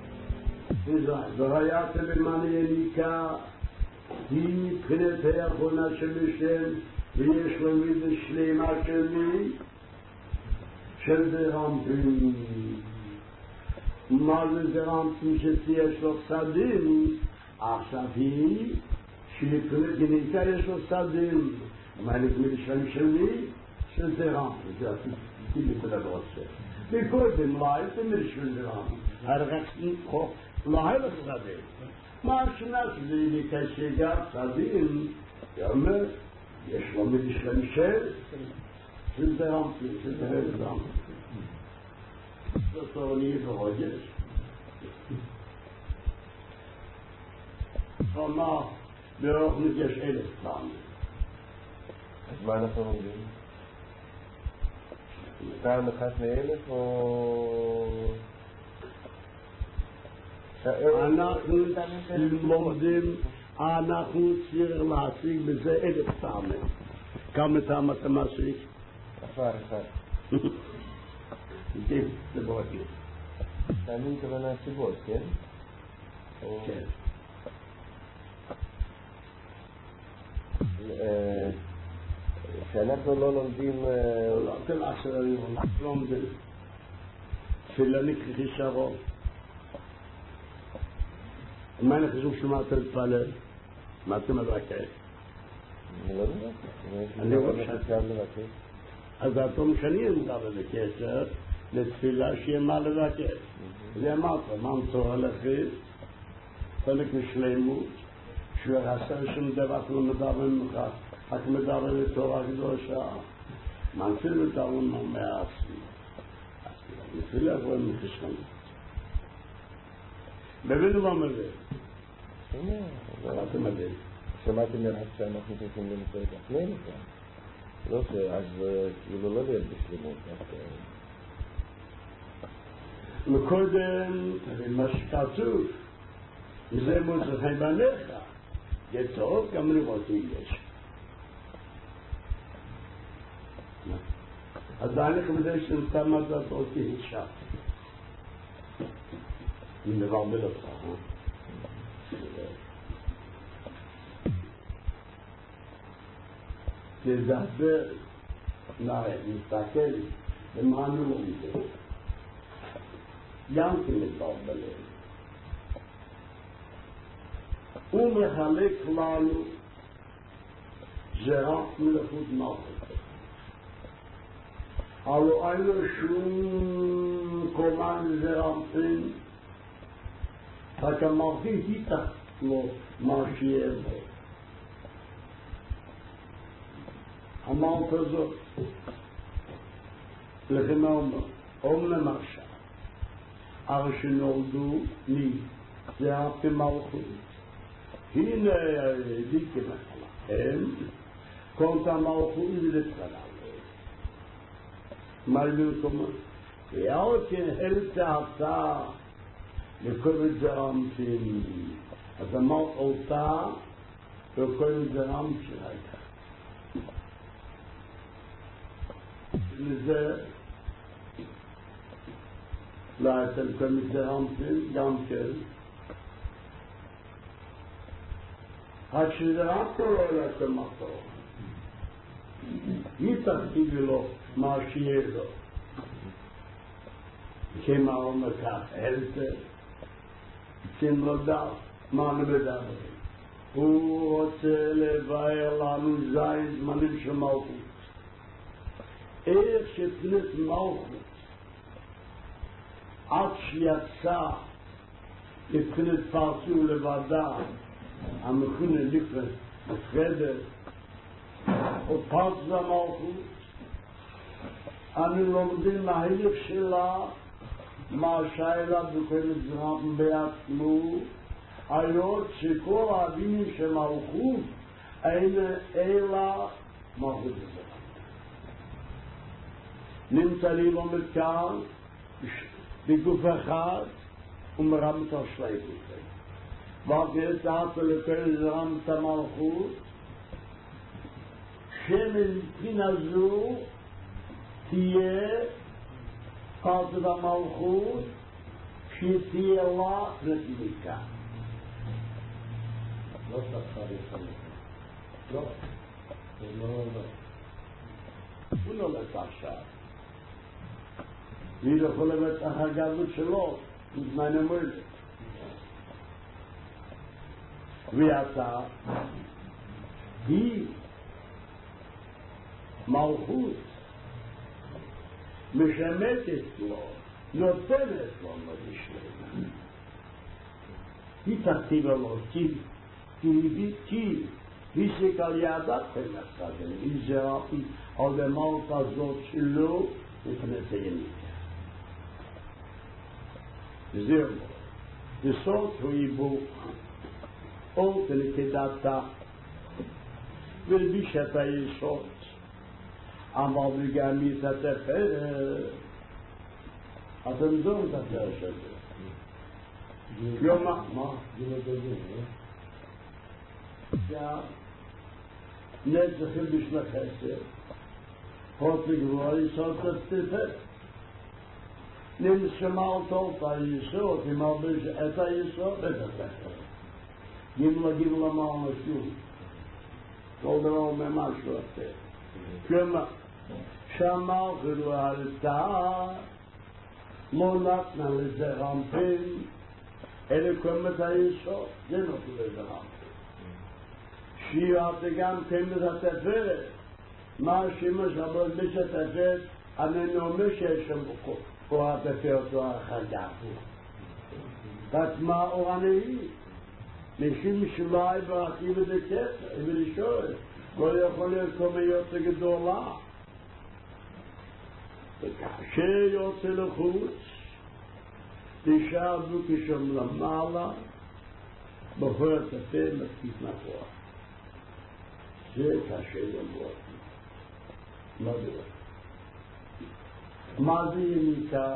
ורייתם במענה יניקה היא מבחינת האחרונה של השם ויש לו מידה שלמה של מי? של זרמפים. מה זה זרמפים שיש לו פסדים? עכשיו היא שמבחינת יניקה יש לו פסדים. מה נגמד שלם של מי? של זרמפים. זה עשיתי נקודה ברוצה. וקודם לא הייתם מרשון זרמפים. הרי חוק לא היה לו פסדים. מה השנה שזה יניקה שגר פסדים? יאמר יש לו מידה שלם של של זרמפים, של זרמפים. זאת תורני ורוגש. אמר, ברוחנית יש אלף פעמים. אז מה אנחנו לומדים? פעם אחת מאלף או... אנחנו לומדים, אנחנו צריכים להשיג בזה אלף פעמים. כמה פעם אתה משיג? אחר אחד. כן, זה בועדים. פעמים כוונה סיבות, כן? כן. שאנחנו לא לומדים... לא, תל עשר אני לא לומדים. תפילה נקרחי שרון. מה אני חושב שמה אתה מתפלל? מה אתה מבקש? אני לא מבקש. אני מבקש. אז אתה משני מדבר בקשר לתפילה שיהיה מה לבקש. זה אמרת, מה מצור הלכי? חלק משלמות, שהוא יחסר שום דבר לא מדבר ממך, רק מדבר לתורה קדושה. מנפיל מדבר ממעשי. תפילה רואים מחשכנות. מבינו מה מבין? מה אתה מבין? שמעתי מרחק שאנחנו צריכים למצוא את עצמנו כאן. לא שאז כאילו לא להיות בשלימות. מקודם, מה שכתוב, זה מוצא חן בעיניך. זה טוב, גם לראות אם יש. עדיין לכבדי שנתן מזאת אותי אישה. אני מבלבל אותך, אה? תדבר, נראה, מסתכל, ומה אני לומד? גם כן מבלבל. הוא מחלק לנו זרע מלכות מלכות. הלוא אין לו שום קומה לזרעתן, רק המלכות היתה לו מה שיהיה בו. אמרת זאת, לכן אומר, אום למשל, הרי שנולדו מזרעת מלכות. הנה דיקי מחלכם, קונט המלכות ולצלם. מה במקומו? ויאותן הלתה אתה לכל זרעתן. אז אמרת אותה לכל זרעם שלך. לזה לא הייתה לכל זרעתן גם כן. השזרעתו לא הייתה מטור. היא תכתיב לו מה שיהיה לו. כמה אומר כך, אלתר, צריכים לדעת מה מדברים. הוא רוצה לבאר לנו זין זמנים של מלכות. איך שפנית מלכות, עד שיצא לפנית פרצו לבדה, המכונה לפני נפרדת, ופרץ למלכות, אני לומדים מההילך שלה, מה שהאלה בכל זרם בעצמו, היות שכל האבינים של מלכות, אין אלא מלכות זרם. נמצא לי לומד כאן, בגוף אחד, ומרמת על שלי גופים. והגרסת לכל זרם את המלכות, שמבחינה זו תהיה פרצת המלכות שתהיה לה רתמיקה. לא תפחה לפניך. לא. זה לא לא. הוא לא לת עכשיו. והיא יכול לבט החגזות שלו, בזמן המולדת. ואתה, היא מלכות משמטת לו, נותנת לו מדישלם. היא תכתיב לו, כי כי היא שקל יעדת חמסתם, היא זרעתי על המלכה הזאת שלו לפני תגנית. זהו, בסוד הוא יבוא או תנקדתה ולביש את היסוד. אמר בגמי את התפארת, אתם זו את התפארת הזה. יום מה? מה? גיל הגזים, אה? נצחים בשביל חסר, חוץ לגבוה יסוד את התפארת. נמשמה אותו את היסוד, אם הרבה את היסוד את התפארת. גימלה גימלה מה משהו. כל דבר אומר משהו אחר. כלומר, שהמלכות לא עלתה, לא נתנה לזה רמפין, אלא קודם את היסוד, זה נתנו לזה רמפין. שהיא עלתה גם כן את התפארת, מה שימוש אבל ביש התפארת, אני נאמר שיש שם פה התפארת או החגה. רק מה אור הנהי? משום שלאי ברעתי בדקטה, ולשאול, לא יכול להיות כמיות גדולה. וכאשר יוצא לחוץ, תשאר בו כשם למעלה, בכל התפארת מספיק נפוח. זה קשה למרות. מדוע? מה זה יניקה?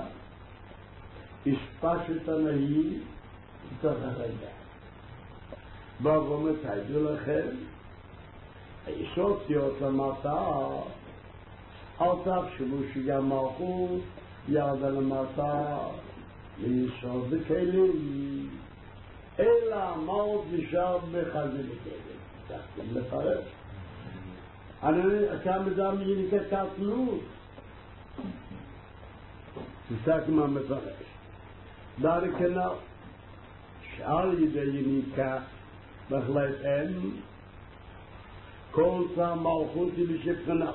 הספשת הנהי בתוך הרגע. ואומר, תדעו לכם, היסודיות למטה, אל תחשבו שגם מלכות ירדה למטה ליסוד בכלים, אלא מלכות נשאר בחזה בכלים. תחתם לפרש. אני כאן בדם יניקה קטנות. תסתכל מה מפרש. דארי כנל, שעל ידי יניקה בהחלט אין, כל צה מלכות היא בשבחנה.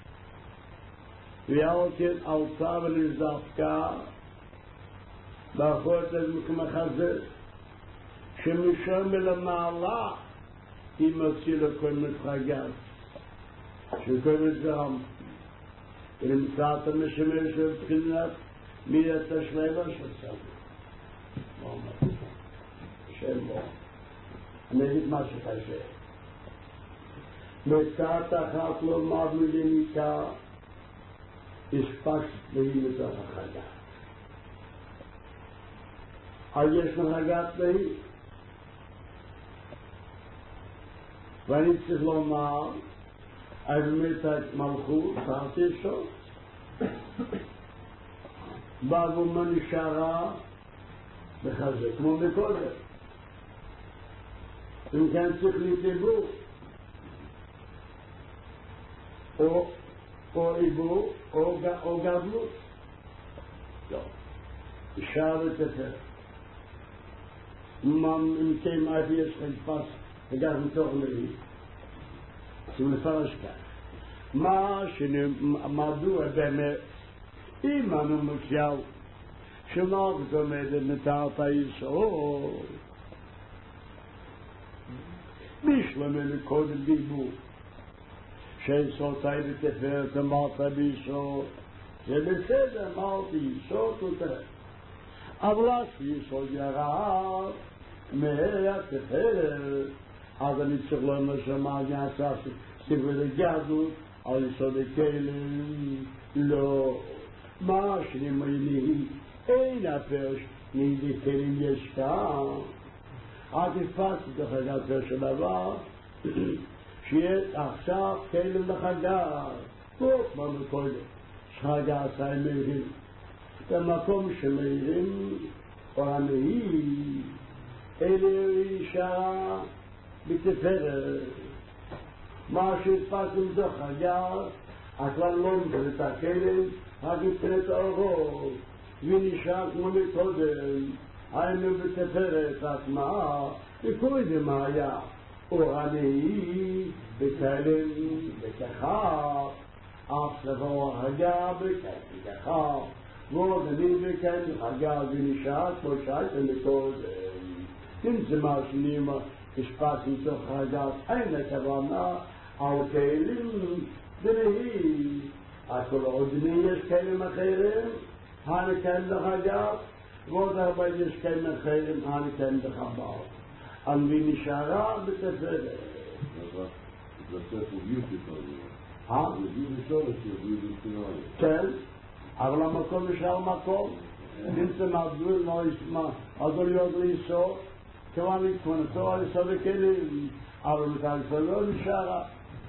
ועל כן עלתה ונזדפקה, באחורת למחזה, שמשם מלמעלה היא מוציא לכל מתחגז. שכל מתחם, ונמצאת המשמש ובחינת מידת השמבה של סבא. מה אומר? שם בו. אני אגיד מה שחשב. מצאת אחת לומר מליניקה, הספשת והיא מתוך החגה. אז יש מחגת והיא. ואני צריך לומר, אז מתת מלכות, תרתי שוב. באגומה נשארה בחזה, כמו בקודם. אם כן צריך להתאבו, או, או איבו, או, או גבלות. לא. נשאר ותפר. אם כן אבי יש חלפס, וגם מתוך מרי, זה מפרש כך. מה שמדוע באמת, אם אנו מוציאו, שמלכות עומדת מתחת היסוד, בשלמנו קודם דיבור, שיסודתי בתפארת אמרת ביסוד, זה בסדר, אמרתי יסוד ותפארת. אבל שיסוד ירד מהתפארת, אז אני צריך לומר שמה נעשה ספר הגדלות על יסוד הכלים, לא. מה שנאמרי אין הפרש נגדי כלים יש כאן. עד הפסתי את החגת של דבר, שיהיה עכשיו כלים לחגת. טוב, מה מקודם? שחגת הם מהירים. במקום שמהירים, או המהיר, אלה אישה בתפארת. מה שהפסתי מתוך חגת, הכלל לא נקרא את הכלים, רק מבחינת האורות, ונשאר כמו מקודם, היינו בתפארת עצמה, וקודם היה אור הנהי, בכלים, בככה, אף סבור הגה בככה, ועוד אני בכלים, הגה ונשאר כמו שהייתם מקודם. אם זה מה שנאמר, השפעת מתוך הגה, אין הכוונה, על כלים, ונהי, הכל עוד יש כלים אחרים, אני כאן לחגת, ועוד הרבה יש כלים אחרים, אני כאן לחבר. אני נשארה בתפארת. זה ספר ביוטי כזה. אה? זה ביוטי שורש, זה ביוטי סינאלי. כן, אבל המקום נשאר מקום. אם זה מדבר, לא ישמע, אז לא להיות ליסוד, כבר להתכונתו על יסוד הכלים, אבל מכאן לא נשארה.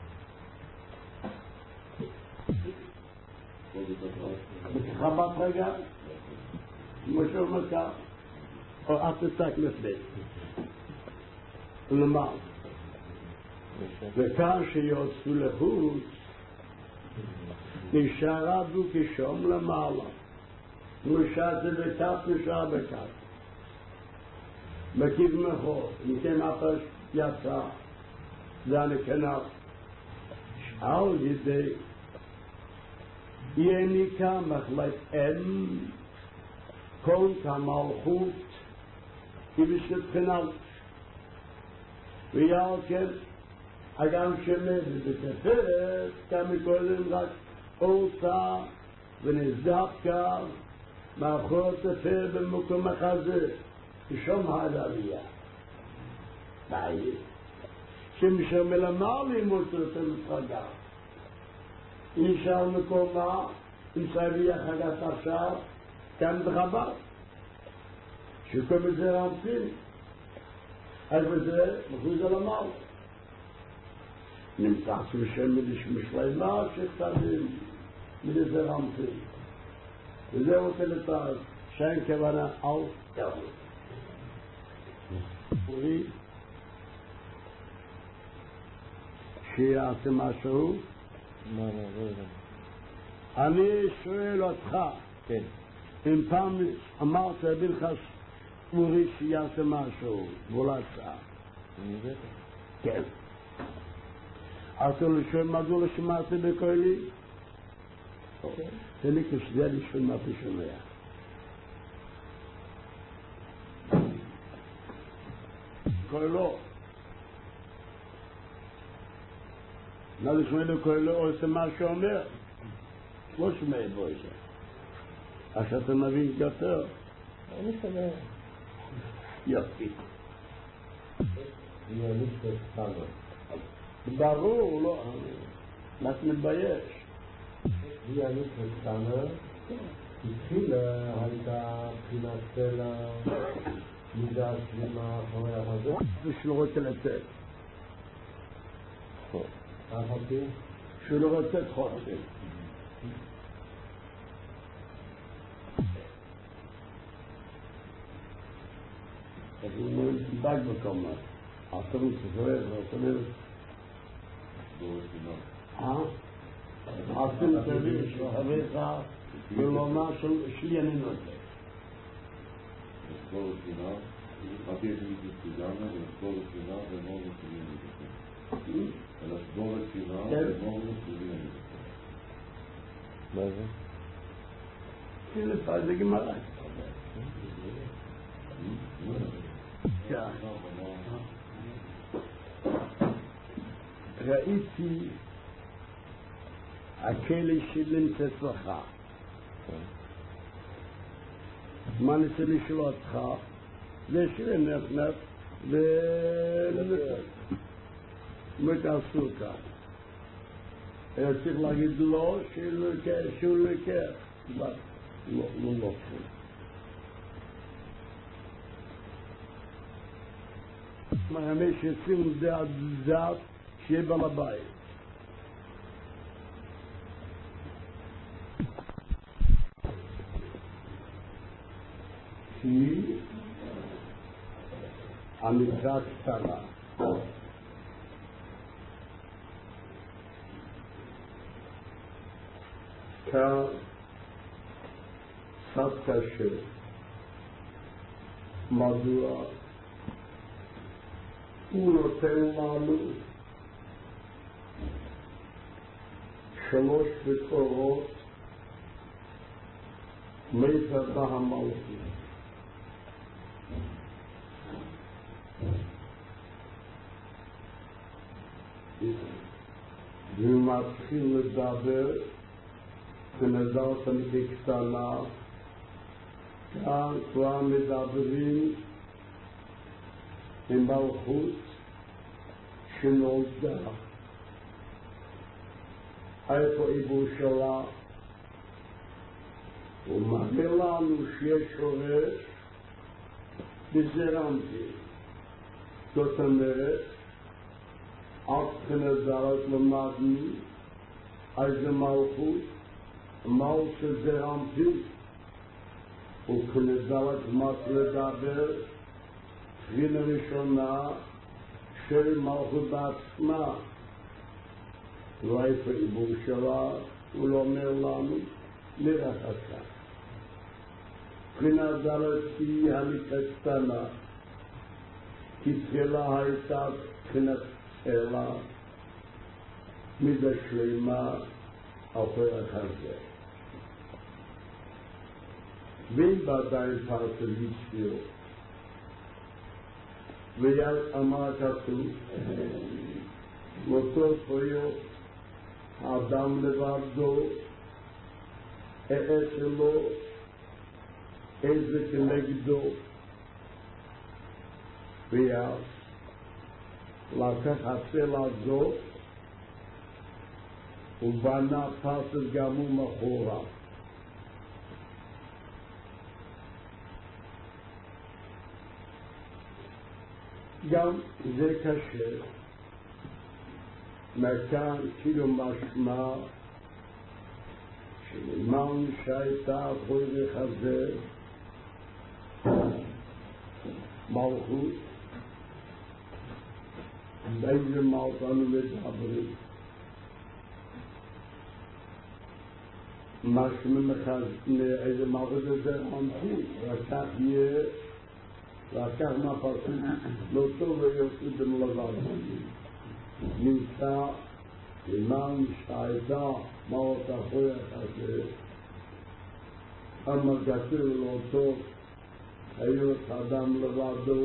חבת רגע, משהו מכר, או את תצק לפני. ולמה? וכאן שיוצאו לחוץ, נשארה דו כשום למעלה. נושע זה בכף, נשאר בכף. מקיף מחור, אם כן אפס יצא, זה הנכנף. על ידי יניקה מחלט אין, כל כמלכות, כבשת חנל. ויעל כן, אגם שמד בתפארת, כמה קודם רק אורצה ונסדפקה, מאחור התפאר במקום החזה, כשום העלייה. די, שמשם מלמר לימוד את המפרגה. נשאר מקומה, נמצא בי החגת עכשיו, כאן בחב"ד. שכל בזה רמפים. אז בזה מחוז על המעל. נמצא בשם משלימה שכתבים מזה רמפים. וזה רוצה לתאר, שאין כוונה על תאור. אורי, שיעשה משהו? מה, מה, לא יודע. אני שואל אותך, כן. אם פעם אמרת בלחס אורי שיעשה משהו, ואולי עשה. אני יודע. כן. אתה לשאול מדוע לא שמעת בקולי? כן. זה לי כשזה לשאול מה אתה שומע. קולו. נא לשמוע לקולו עושה מה שאומר. לא שומע בו את זה. אז שאתה מבין יותר. אני שומע. יופי. אני אמיץ בסתנו. ברור, לא. רק מתבייש. היא אמיץ בסתנו. התחילה הייתה בחינת סלע, מידה שלמה אחרי החזור. ושלא רוצה לצאת. אף אותי? שלא רוצה חופשי. אז הוא נדבק בקומה. אתה מצטרף, אתה אומר... אה? אתה מצטרף, שחוויך בלומה שלי אני נותן. לחזור לשינה, רק יש לי כסתיגנה, ולחזור לשינה ולמור לסביבים לבקר. ולחזור לשינה ולמור לסביבים לבקר. מה זה? זה זה גמרא. ראיתי הכלא שנמצאת לך. מה נצא לשאול אותך? זה שנפנף ולנסות. מה תעשו כאן? היה צריך להגיד לא, שהוא לקח. לא, לא, לא, לא. מהמי שיוצאים דעת דעת שיהיה בעל הבית. כי המקרא קטנה. כאן קצת קשה. מדוע? הוא נותן לנו שלוש בקורות מיתת המלכות. והוא מתחיל לדבר ונדעת מקטנה, כאן כבר מדברים עם מלכות שנולדה. איפה איבו שלה? הוא מראה לנו שיש שורש בזרמתי. זאת אומרת, עד כנזרת למדנו איזה מלכות, מל שזרמתי, וכנזרת מס לדבר תחילה ראשונה של מלכות בעצמה. לא איפה עיבור שלה, הוא לא אומר לנו, נראה כך. בחינה דלת היא הליכה קטנה, כי תחילה הייתה בחינת אלה, מידה שלמה, אחרי החזה. ואם בעדיין פרסל הצביעו, ויד אמר כתוב, ואותו פריו, האדם לבדו, אעשה לו, איזה כנגדו, ויד, לקח הצלע הזאת, ובנה פרסל גם הוא מאחוריו. גם זה קשה, מכאן כאילו משמע שלמען שהייתה אחרי החזה מלכות, באיזה מלכות אנו מדברים. משמע מאיזה מלכות זה אנשי, רק כך יהיה לקח מהפרסות לא טוב ויוצא במלבד. נמצא למען שהייתה מעות אחרי החזה, המגתו לא טוב, היות אדם לבדו,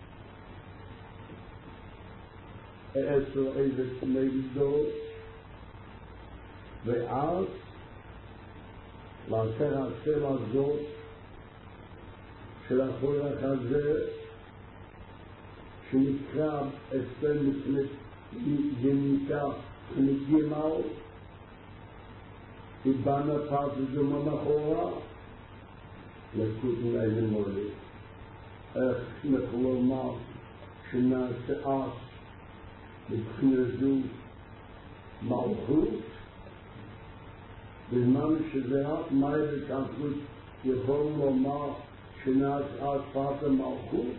אעשה איזה כנגדו, ואז לקח הצלע הזאת של אחרי החזה, שנקרא אסתר יניקה נגימל, ובנה פרסל זמן אחורה, לקוטן איזה מולי. איך נכלומר שנעשה אס מבחינה זו מלכות, בזמן שזה רק מהי בכתבות יכול לומר שנעשה אס פרסל מלכות,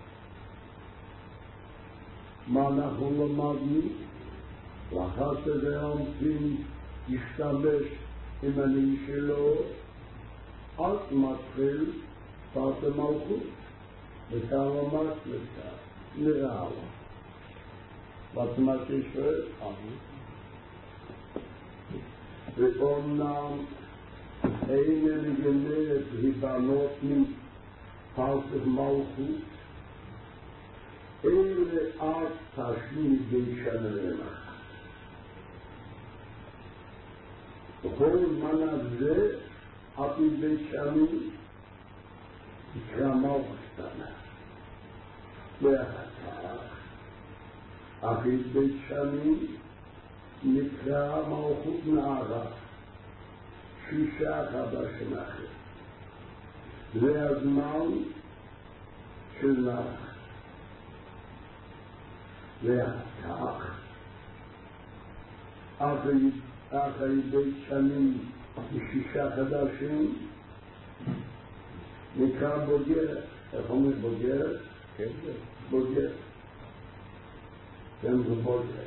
מה אנחנו למדנו? לאחר שזה עומדים להשתמש עם אני שלו, אז מתחיל פרסל מלכות. וכאן למד לכך, נראה לה. ואת מה ששואל? ואומנם אין לגנרת היבנות מפרסל מלכות, אלה עד תשלים די שנה. בכל זמן הזה, עד די שנה, יקרא מלכות קטנה. ואחר כך, אחרי די שנה, נקרא מלכות נערה, שישה חדשים אחר. זה הזמן של נערה. ואחר אחרי בית שנים ושישה חדשים נקרא בוגר. איך אומר בוגר? כן, בוגר. כן, זה בוגר.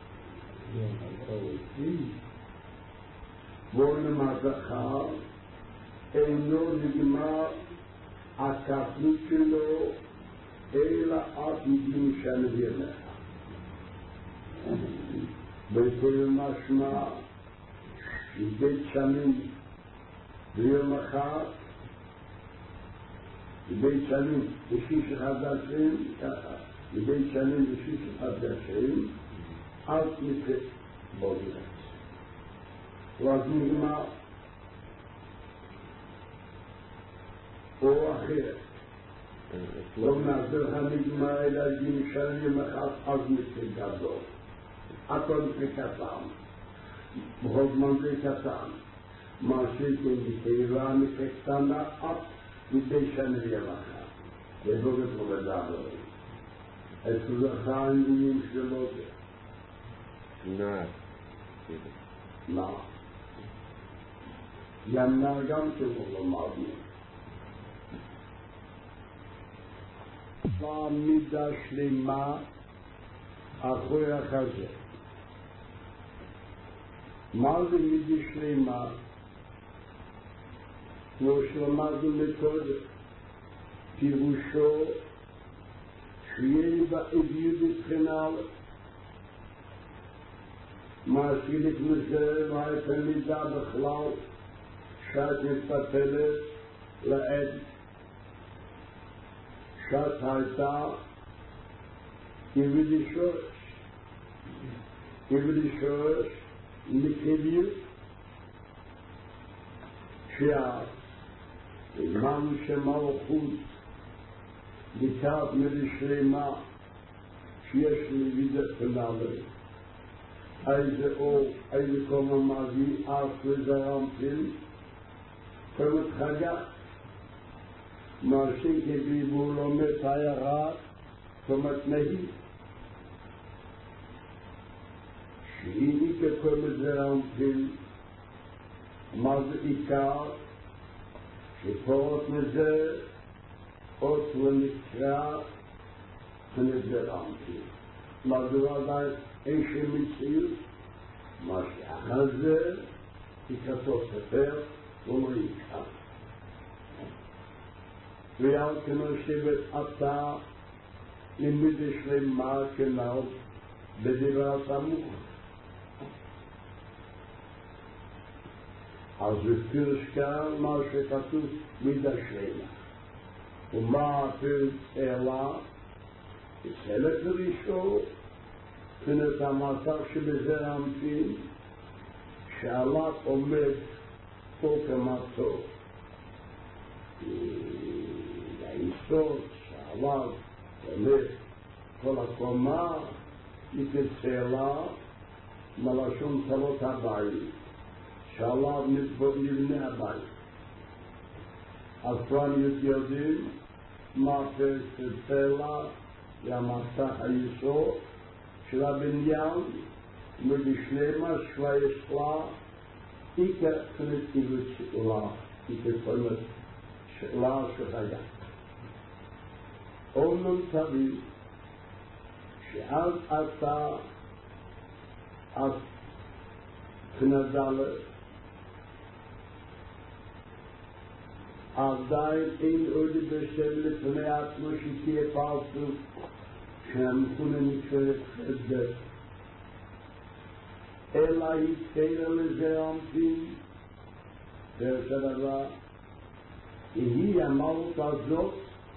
בואו הזכר אינו נגמר הכפלות שלו אלא עד מגיעים שנביא לך. בכל משמע מבית שנים ביום אחד, מבית שנים בשיש חדשים, ככה, מבית שנים בשיש חדשים, עד מפה בוגר. ואז נגמר או אחר. לא נעזר הנגמר אלא גמשלים אחד אז מפה גדול. הכל מפה קטן. בכל זמן זה קטן. מה שכן בתאירה מפה קטנה עד מדי שנה ילכה. זה לא גדול לדבר. את זכה העניינים שלו זה. נער. נער. גם נער גם שלא למדנו. מידה שלמה אחרי החזה. מה זה מידה שלמה? כמו שלמדנו מקודם, פירושו שיהיה בה אביות בבחינה מה שחילק מזה לא הייתה מידה בכלל שאת מתפתלת לעד שאת הייתה כבדי שורש כבדי שורש מקביר שהזמן שמלכות לקראת מלשלמה שיש לי וידה פנאלי איזה אור, איזה קומה מביא אף לזרמפים קומת חגה מרשים כביבו לומד הערה קומת נהי שהיא כקומת זרמפים מה זה עיקר שפורות מזה עוד לנקרא הנזרמפים מה זה ודאי אין שמציאות, מה שאחר זה, תכתוב ספר, לא יקרה. ועל כמו שבט אתה, למידה שלמה כנאו, בדבר סמוך. אז בפרש כאן, מה שכתוב, מידה שלמה. ומה הפרש אלא, חלק ראשון, את המצב שבזה המתין שעליו עומד כל כמתו היסוד שעליו עומד כל הקומה מתצלה מלשון צלות הבית שעליו נבנה הבית אז פעם יודעים מה פרס צלה והמצח היסוד של הבניין ובשלמה שווה ישלה איקה קונקטיבית שאלה איקה קונקטיבית שאלה שחיה אומנם תביא שעד אתה אז כנדלה עדיין אין עוד בשם לפני עצמו שתהיה פעלתו שהמכונה נקראת חסד אלא התחילה לזה עמתים דרך הדבר היא המהות הזאת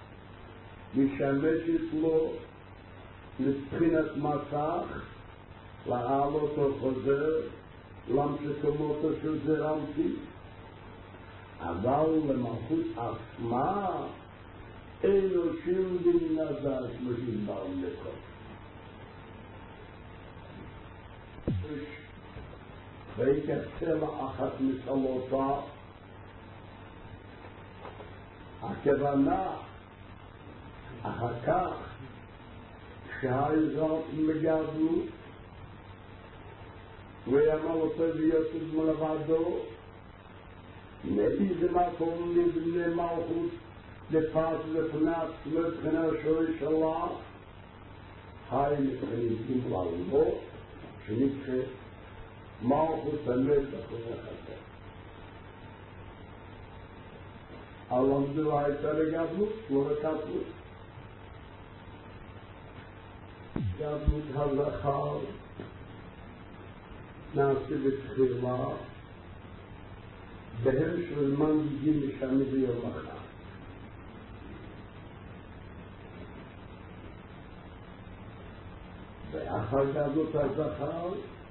משמשת לו לבחינת מסך לעלות או חוזר למשקומותו של זה עמתים אבל למלכות עצמה אינו שילדים נזר שמשים בעם לכל. ויקצלה אחת מסלותה הכוונה אחר כך שהאזור מגדלו ויאמר אותו ויוסד מלבדו מאיזה מקום לבני מלכות לפעט לפנת מבחינה שוי שלה היי מבחינים כללו שנקרא מלכות תמיד בחוזה חסר הלמדו הייתה לגדלות לא לקטלות גדלות הזכר נעשה בתחילה בהם של מנהיגים משנה ביום אחר ואחר גדלות הזכר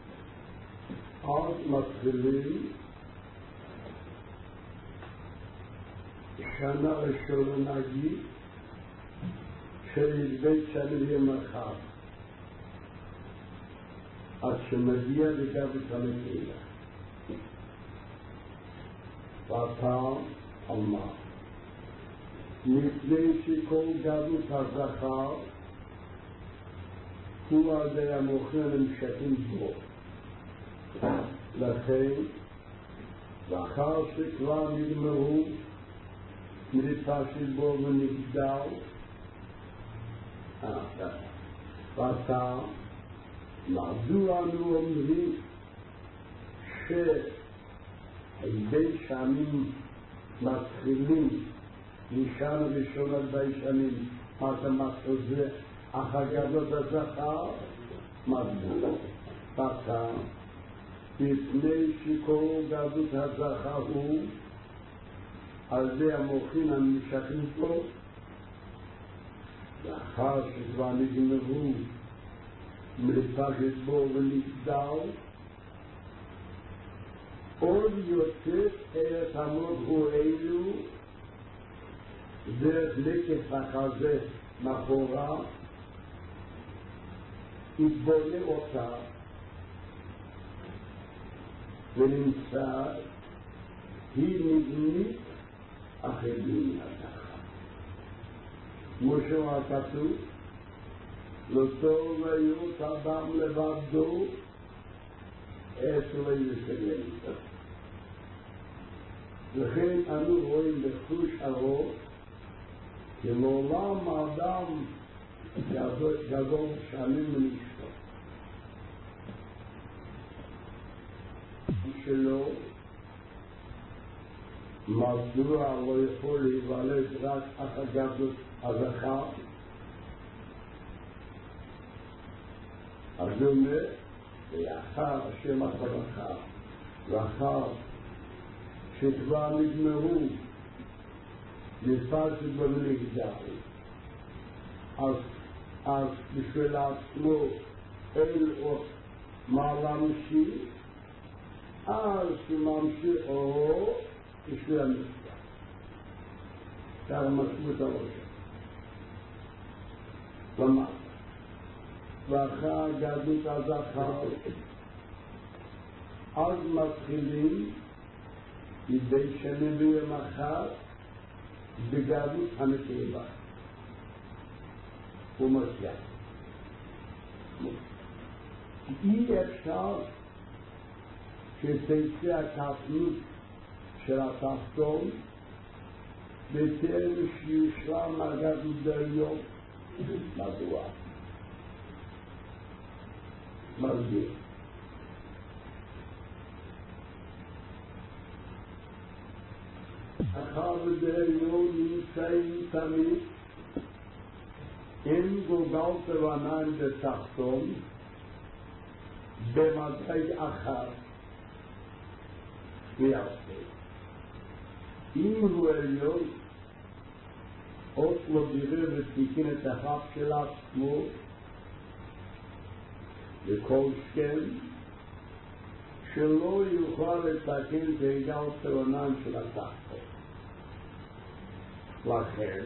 אז מתחילים שנה ראשונה נגיד של בית שנה ביום אחר עד שמגיע לגבת המקהילה והפעם אמר מפני שכל גדלות הזכר הוא עדי המוכר נמשכים בו לכן ואחר שכבר נגמרו מריפה של בו ונגדל ועתה מדוע אנו אומרים שהידי שנים מתחילים משנה ראשונה ביישנים, מה זה מסו זה? החגדות הזכר, מה זה? פתח, לפני שכל גדות הזכר הוא, על זה המוחין המשכים פה, לאחר שכבר נגמרו מלפגת בו ונגדל, עוד יוצא את המוחו אלו, דרך לקף החזה מאחורה, יתבונה אותה ונמצא, היא נבנית אחרי דין הזכר. כמו שהוא כתוב, לא טוב להיות אדם לבדו, אצל יסיים. לכן אנו רואים בחוש ארוך, כלעולם האדם גדול שנים מנשתו. שלו, מדוע לא יכול להיוולד רק אחר גדות הזכר? אז הוא אומר, לאחר השם הזכר, לאחר שכבר נגמרו לפגת במגדל, אז, אז בשביל עצמו אין עוד מה להמשיך, אז הוא ממשיך או בשביל המגדל. כך משמעות הראש. למה? ואחר גדות הזכר, אז מתחילים ידי שנים ביום אחד בגדות הנקבה. הוא מציע. אי אפשר שתצא הקטנות של התחתון בטרם שיושלם הגדות דריון. מדוע? מרגיע. אחר בדריון נמצאים תמיד עם גולגלת רענן בתחתון במדרג אחר ויעשה. אם הוא עליון עוד לא בירר ותיקין את החף של עצמו וכל שכן שלא יוכל לתקן את גולגלת רענן של התחתון. לכן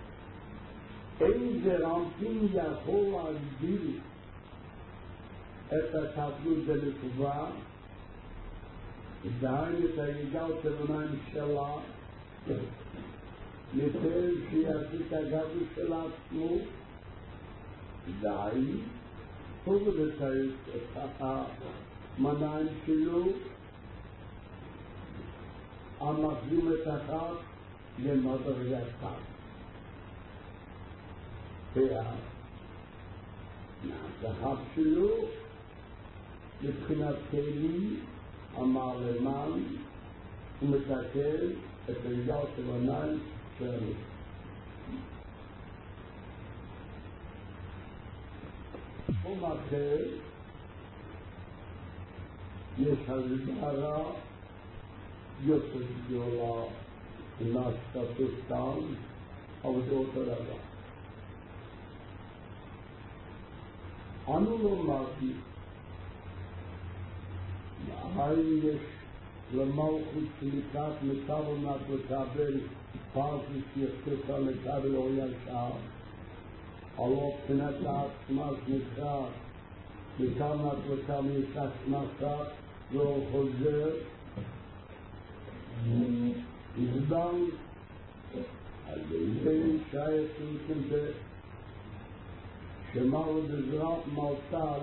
איזה רמפין יכול להגדיל את הקטנות בנקבה, דהיינו את הגלגלת הרענן שלה, לפני שיעשה את הגדלות של עצמו, דהיינו, טוב לתאר את המניים שלו, המחזים את אחת למדרגה אחת. והזהב שלו מבחינת כלי המעלמן הוא מתקן את הגלגלת הרענן של הנקבה. בתחום אחר יש הסברה יותר גדולה נעשתה סתם, אבל זה אותו דבר. אנו לומדים, האם יש למלכות שליקת מקבל נת לקבל פרסי שיחקתה לקבל או ישר, הלא פנת לעצמת נקרא, מקבל נת לקבל ישק נסה, לא חוזר, יזדם, על ידי שייך סלקנדה, שמרו בזרת מלכה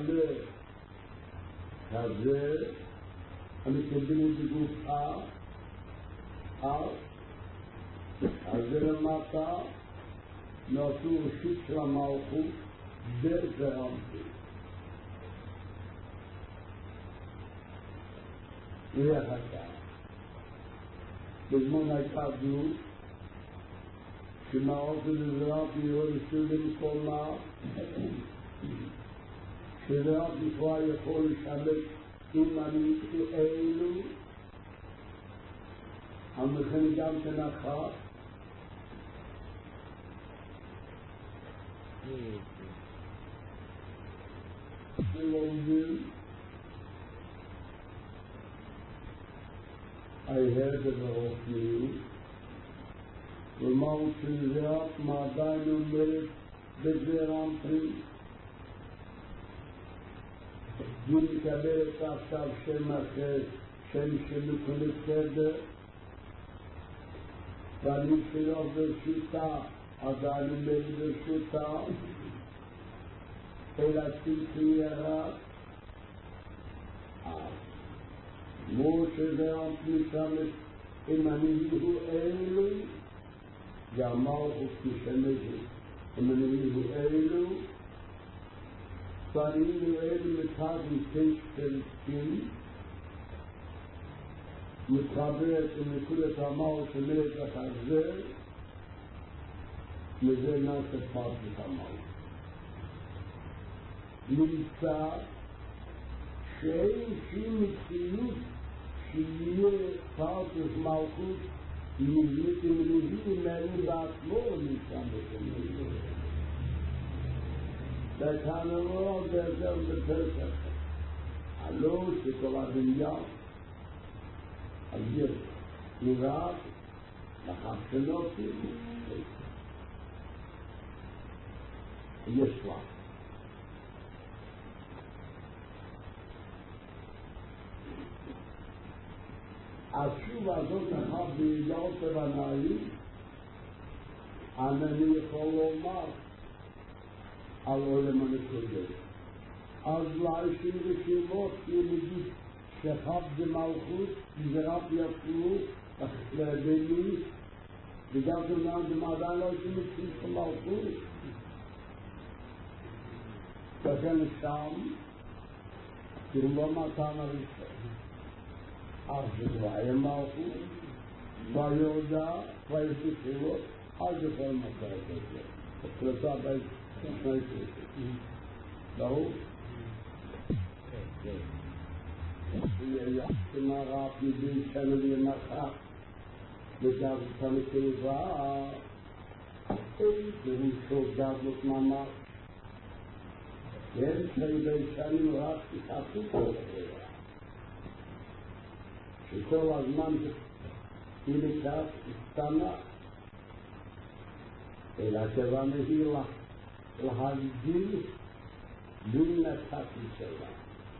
לכזה, המקבלים בגופה, אז, אז זה למטה, נעשו ראשית של המלכות, בזרמתי. ויחדה. בזמן הייתה זו, שמעות ולזרעת יורשו למקומה, שזרעת לכאורה יכול לשמש עם הניסו אלו, המכן גם כן אחת, ולומדים, I heard about you, ומהו שזרעת מעדיין אומרת בזרעם פרי, היא מקבלת עכשיו שם אחר, שם שמכונה סדר, ואני שלא ברשותה, אז אני אומר ברשותה, אלא צמצום ירד. כמו שזרעם פרי שמת, אם אני יהיו אלו, והמלכות משמשת, אם אני יהיו אלו, ואני אלו מתאבים תשע פרקים, מתחברת לנקודת המלכות שמלך החזר, לזה נעשה פרק המלכות. נמצא שאין שום מציאות שיהיה פרק מלכות נבנית עם נביא מעלים בעצמו נמצא בשמיים. וכאן בעזר בפרק הלא שכל הבניין אז יש נראה לחפשנות יש לה התשובה הזאת אחת בידיעות ובנאים, אני יכול לומר על עולם הנקודש. אז להישים רשימות ילדים שחב במלכות, גזירת יצרו, ביני, וגם כמובן במעדיין לא הייתי מציץ במלכות. וכן שם, כאילו לא מתן הראשון. אז זה לא היה מלכות, ביהודה, בישתילות, אז יכול מצא את זה. הפרצה בי שני פרצה. ברור? ויהיה שמרף מבין שנה למחק, וגז את הנקבה, פירושו גזות ממש. כן, שני שנים רק תתעשו כל החברה. שכל הזמן היא לקראת הסתנה, אלא כיוון היא להגדיל בין נתתי שלה.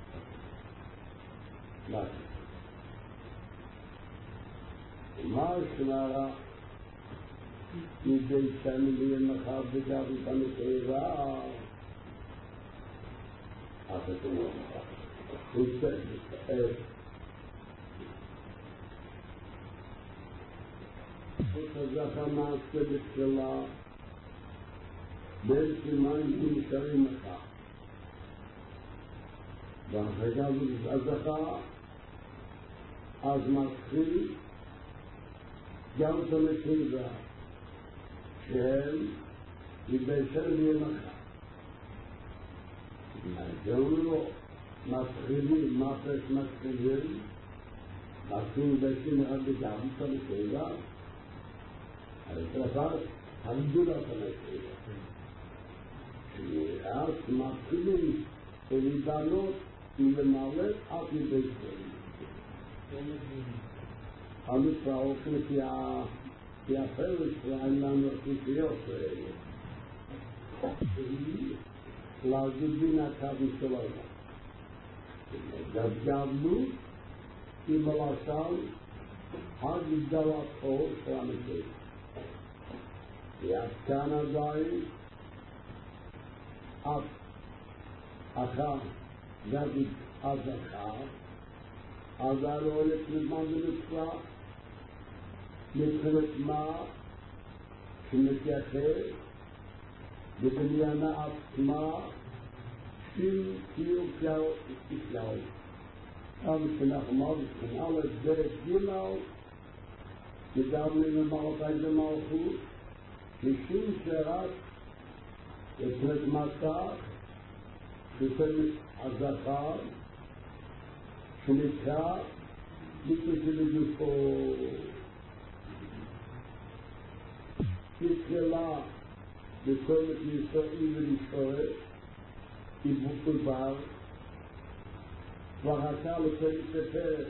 מה שנראה מדי שני לימחר בגב את הנקבה, אז אתה אומר, הוא צריך וזכה מעשה בתחילה בין סימן שנשארים לך ואחרי גם הזכה אז מתחיל גם את הנקבה שהם יבשל לימך גם לא מתחילים מפס מתחילים מתחילים בשם אחד וגם את הנקבה הרפרפת הגדולה הנקבה שאז מתחילים ולבנות ולמלא אף ידי שרים המצאות לפי הפרש שלהם לנו החיפיות שהיא להגיד בין הקווים של העולם גדגדנו עם הלשן הגדלת אור של הנקבה כאן עדיין אף אחת גדית אז אחת אז אני הולך לזמן בנצרה מבחינת מה שמתייחס בבניינה עצמה של קיום כלל ישראל אז כשנחמד, כשנאלת דרך גימל, גדלנו למלכי במלכות, משום שרק את מסך, בפרק הזכר, שנקרא בקשר לגופו. נתחילה בפרק ישראל ולישראל, עיבוד דבר, כבר הייתה לפרק לפרק,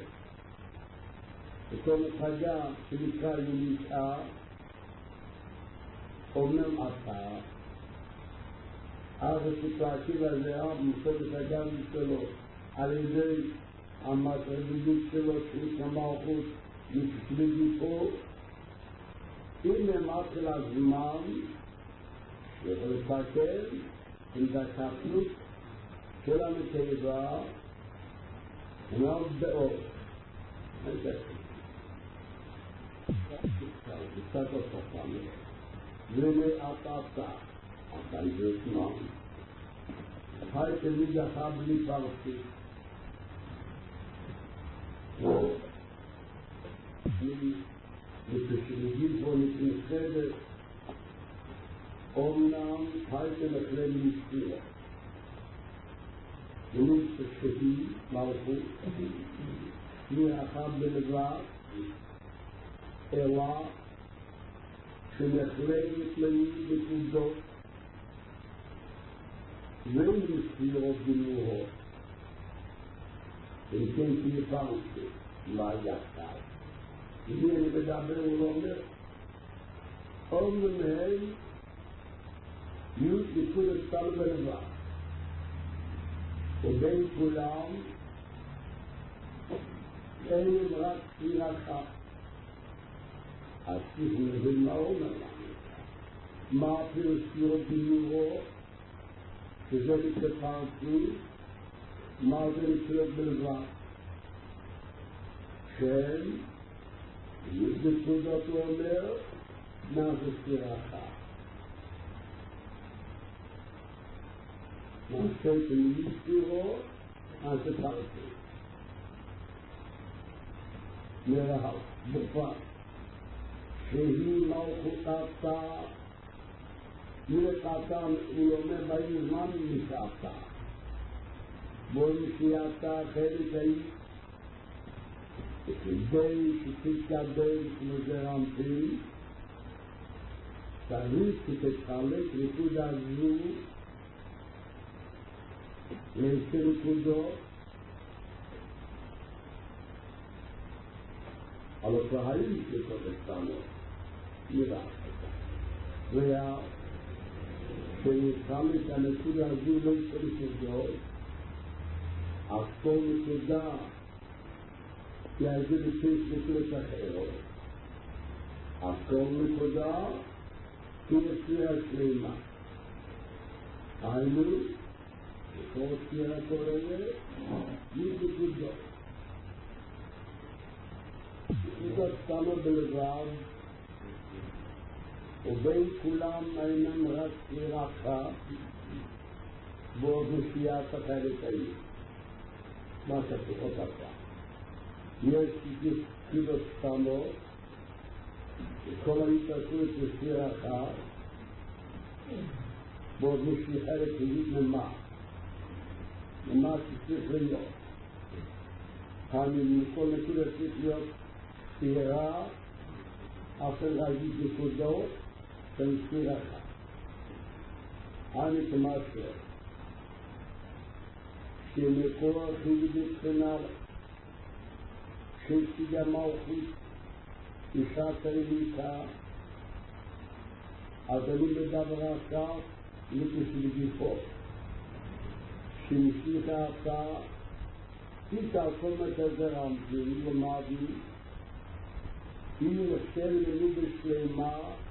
בפרק חגה שנקרא יוניסה, אומנם אתה, אז התפעקיב הזה, מפרק חגה שלו, על ידי המטרדיות שלו, שנקרא מלכות, נקשבגופו, הנה מתחיל הזמן שיכול לתקן עם דקפנות של המתאיבה מאוד באור. זה קצת הוספה מזה. והנה אתה אתה, אתה איזה זמן. חי תמיד אחר בלי פרסי. וכשנגיד בו נתנחדת, אומנם הייתם אחרי מסתירה. ונמצא מלכות, מאחד בלבד, אלא שנחלקת לי נקודות, ומסתירות גמורות. וכן תיפרתי, מה יחד. הנה אני מדבר ולומר, אומנם הם יהיו נקודת סל בלבד, ובין כולם אין רק ספירה אחת. אז צריך מבין מה אומר לנו. מה אפילו ספירות גמורות, שזה נתפרתי, מה זה נקודת בלבד? כן, נקודות הוא אומר, מה זה ספירה אחת? נעשה תמיד ספירות, אז זה פרטי. נראה, בפרט, שהיא מלכות אתה, מלכתה, הוא אומר, באי זמן נשאתה. בו נשאתה חלק היית, וכדי שתתקבל כמו זה רמתי, צריך שתתחלק נקודה זו לעשר נקודות, אבל כבר היו נקודות קטנות, נראה. והיה שנתחלק הנקודה הזו לעשר נקודות, אז כל נקודה יעזב בשש נקודות אחרות. אז כל נקודה תהיה ספירה שלמה. היינו, שכל ספירה כוללת, יהיו נקודות. נקודות קטנות בלבד, ובין כולם אינם רק ספירה אחת, בו נשיאת החלק היית. מה כתוב אותה כאן? יש נקודות קטנות, וכל ההתעסקות בספירה אחת, בו נשי חלק היית ממה. ממה שצריך להיות. כאן מכל נקודה צריך להיות ספירה, אפשר להגיד נקודות, של ספירה אחת. אני כמשהו, שמקור חיד בבחינה, שהשיגה מלכות, אישה תרמיקה, אז אני מדבר עכשיו, לקשר לגופו. שנשיכה אתה, איתה כל מה כזה רמזי, למדי, היא נחשב לליבה שלמה,